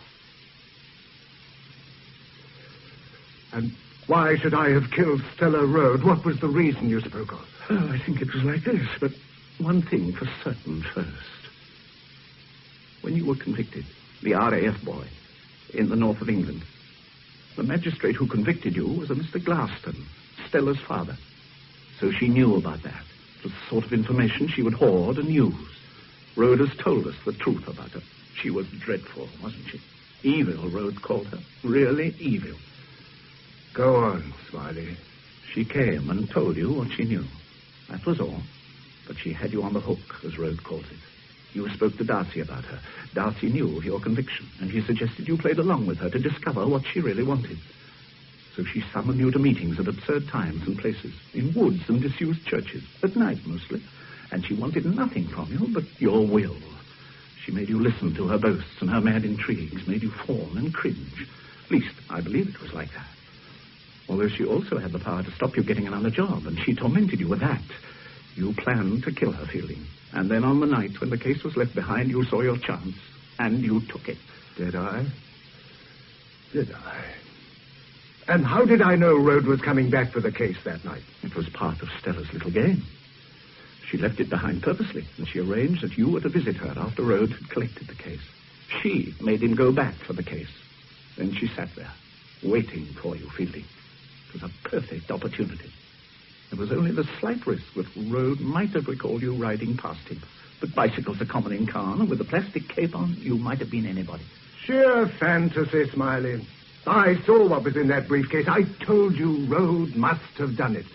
And why should I have killed Stella Road? What was the reason you spoke of? Oh, I think it was like this, but one thing for certain first. When you were convicted, the R A F boy, in the north of England, the magistrate who convicted you was a Mister Glaston, Stella's father. So she knew about that. It was the sort of information she would hoard and use. Rhoda has told us the truth about her. She was dreadful, wasn't she? Evil, Rhoda called her. Really evil. Go on, Smiley. She came and told you what she knew. That was all. But she had you on the hook, as Rhoda calls it. You spoke to Darcy about her. Darcy knew of your conviction, and he suggested you played along with her to discover what she really wanted. So she summoned you to meetings at absurd times and places, in woods and disused churches, at night mostly, and she wanted nothing from you but your will. She made you listen to her boasts and her mad intrigues, made you fawn and cringe. At least, I believe it was like that. Although she also had the power to stop you getting another job, and she tormented you with that. You planned to kill her, Fielding. And then on the night when the case was left behind, you saw your chance, and you took it. Did I? Did I? And how did I know Rhodes was coming back for the case that night? It was part of Stella's little game. She left it behind purposely, and she arranged that you were to visit her after Rhodes had collected the case. She made him go back for the case. Then she sat there, waiting for you, Fielding. It was a perfect opportunity. There was only the slight risk that Rhodes might have recalled you riding past him. But bicycles are common in Caen, and with a plastic cape on, you might have been anybody. Sheer fantasy, Smiley. I saw what was in that briefcase. I told you Rhodes must have done it.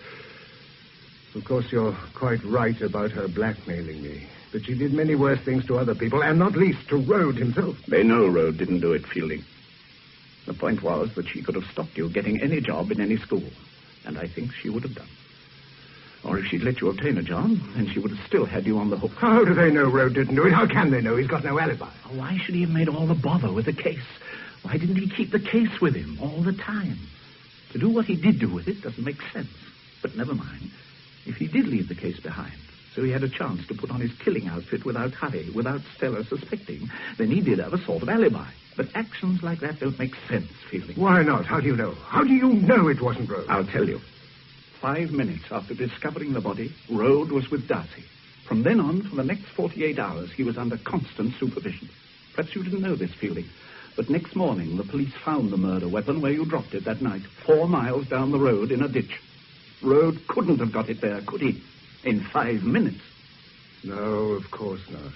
Of course, you're quite right about her blackmailing me. But she did many worse things to other people, and not least to Rhodes himself. They know Rhodes didn't do it, Fielding. The point was that she could have stopped you getting any job in any school. And I think she would have done. Or if she'd let you obtain a job, then she would have still had you on the hook. How do they know Rhodes didn't do it? How can they know? He's got no alibi. Why should he have made all the bother with the case? Why didn't he keep the case with him all the time? To do what he did do with it doesn't make sense. But never mind. If he did leave the case behind, so he had a chance to put on his killing outfit without hurry, without Stella suspecting, then he did have a sort of alibi. But actions like that don't make sense, Fielding. Why not? How do you know? How do you know it wasn't Rhodes? I'll tell you. Five minutes after discovering the body, Rhodes was with Darcy. From then on, for the next forty-eight hours, he was under constant supervision. Perhaps you didn't know this, Fielding. But next morning, the police found the murder weapon where you dropped it that night, four miles down the road in a ditch. Rhodes couldn't have got it there, could he? In five minutes. No, of course not.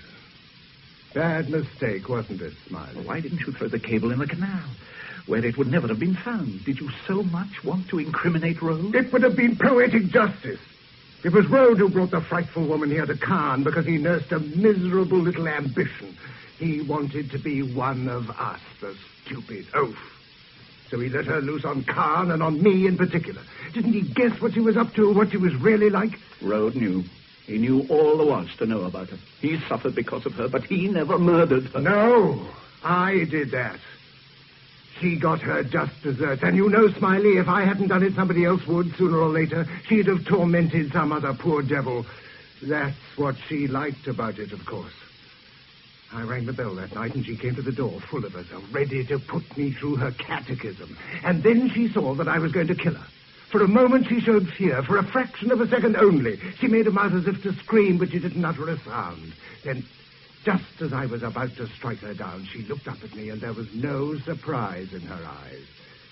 Bad mistake, wasn't it, Smiley? Well, why didn't you throw the cable in the canal, where it would never have been found? Did you so much want to incriminate Rhodes? It would have been poetic justice. It was Rhodes who brought the frightful woman here to Caen because he nursed a miserable little ambition. He wanted to be one of us, the stupid oaf. So he let her loose on Caen and on me in particular. Didn't he guess what she was up to, what she was really like? Rhodes knew. He knew all there was to know about her. He suffered because of her, but he never murdered her. No, I did that. She got her just deserts. And you know, Smiley, if I hadn't done it, somebody else would, sooner or later. She'd have tormented some other poor devil. That's what she liked about it, of course. I rang the bell that night, and she came to the door, full of herself, ready to put me through her catechism. And then she saw that I was going to kill her. For a moment, she showed fear. For a fraction of a second only. She made a mouth as if to scream, but she didn't utter a sound. Then, just as I was about to strike her down, she looked up at me, and there was no surprise in her eyes.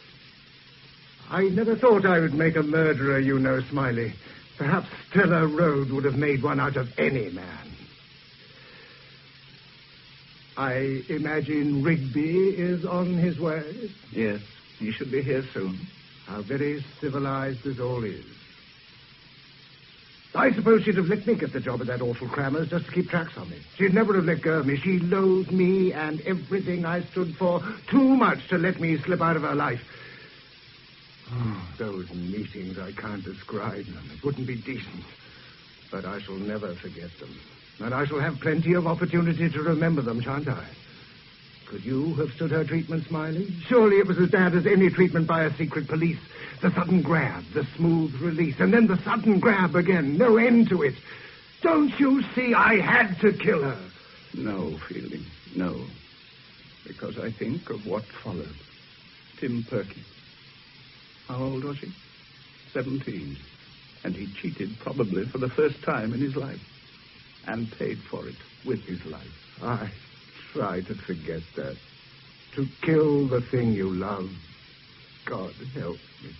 I never thought I would make a murderer, you know, Smiley. Perhaps Stella Rhodes would have made one out of any man. I imagine Rigby is on his way. Yes, he should be here soon. How very civilized this all is. I suppose she'd have let me get the job at that awful Crammers just to keep tracks on me. She'd never have let go of me. She loathed me and everything I stood for too much to let me slip out of her life. Oh, those meetings, I can't describe them. It wouldn't be decent. But I shall never forget them. And I shall have plenty of opportunity to remember them, shan't I? Could you have stood her treatment, Smiley? Surely it was as bad as any treatment by a secret police. The sudden grab, the smooth release, and then the sudden grab again. No end to it. Don't you see I had to kill her? No, Fielding, no. Because I think of what followed. Tim Perky. How old was he? Seventeen. And he cheated probably for the first time in his life. And paid for it with his life. I try to forget that. To kill the thing you love. God help me.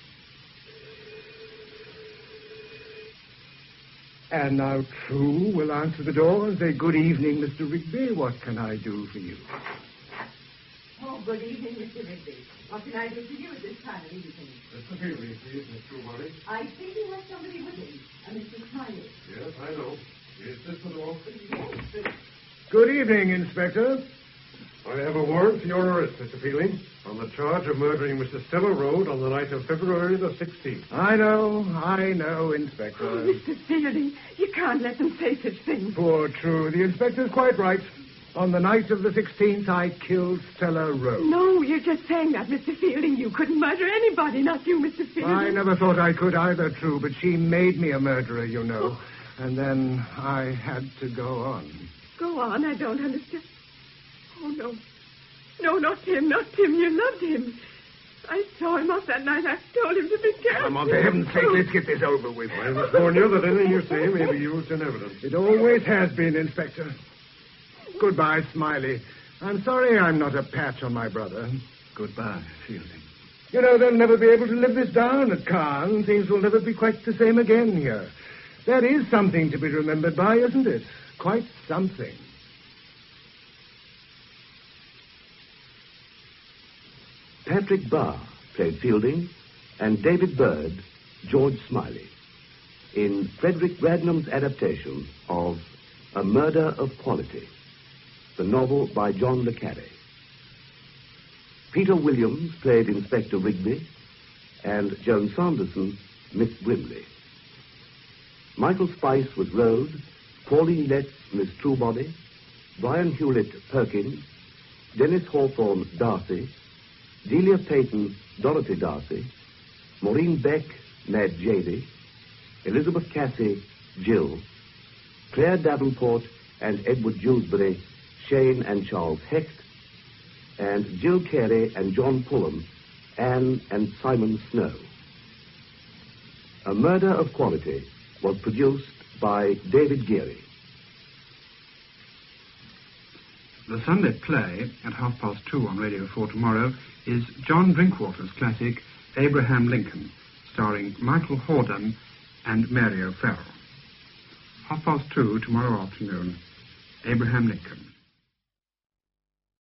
And now True will answer the door and say, "Good evening, Mister Rigby. What can I do for you?" Oh, good evening, Mister Rigby. What can I do for you at this time of evening? Mister Fielding, please, Miss Trueberry. I think you have somebody with him, a Mister Smiley. Yes, I know. Is this the door? Yes. Good evening, Inspector. I have a warrant for your arrest, Mister Fielding, on the charge of murdering Mister Stella Rhodes on the night of February the sixteenth. I know, I know, Inspector. Oh, Mister Fielding, you can't let them say such things. Poor True. The inspector's quite right. On the night of the sixteenth, I killed Stella Rhodes. No, you're just saying that, Mister Fielding. You couldn't murder anybody, not you, Mister Fielding. I never thought I could either, True, but she made me a murderer, you know. Oh. And then I had to go on. Go on? I don't understand. Oh, no. No, not him, not him. You loved him. I saw him off that night. I told him to be careful. Come on, for heaven's sake, let's get this over with. I must warn you that anything you say may be used in evidence. It always has been, Inspector. Goodbye, Smiley. I'm sorry I'm not a patch on my brother. Goodbye, Fielding. You know, they'll never be able to live this down at Caen. Things will never be quite the same again here. That is something to be remembered by, isn't it? Quite something. Patrick Barr played Fielding, and David Bird, George Smiley, in Frederick Radnam's adaptation of A Murder of Quality, the novel by John le Carre. Peter Williams played Inspector Rigby, and Joan Sanderson, Miss Brimley. Michael Spice was Rose, Pauline Letts, Miss Truebody, Brian Hewlett, Perkins, Dennis Hawthorne, Darcy, Delia Payton, Dorothy Darcy, Maureen Beck, Mad Jady, Elizabeth Cassie, Jill, Claire Davenport and Edward Dewsbury, Shane and Charles Hecht, and Jill Carey and John Pulham, Anne and Simon Snow. A Murder of Quality was produced by David Geary. The Sunday play at half past two on Radio four tomorrow is John Drinkwater's classic Abraham Lincoln, starring Michael Hordern and Mary O'Farrell. Half past two tomorrow afternoon, Abraham Lincoln.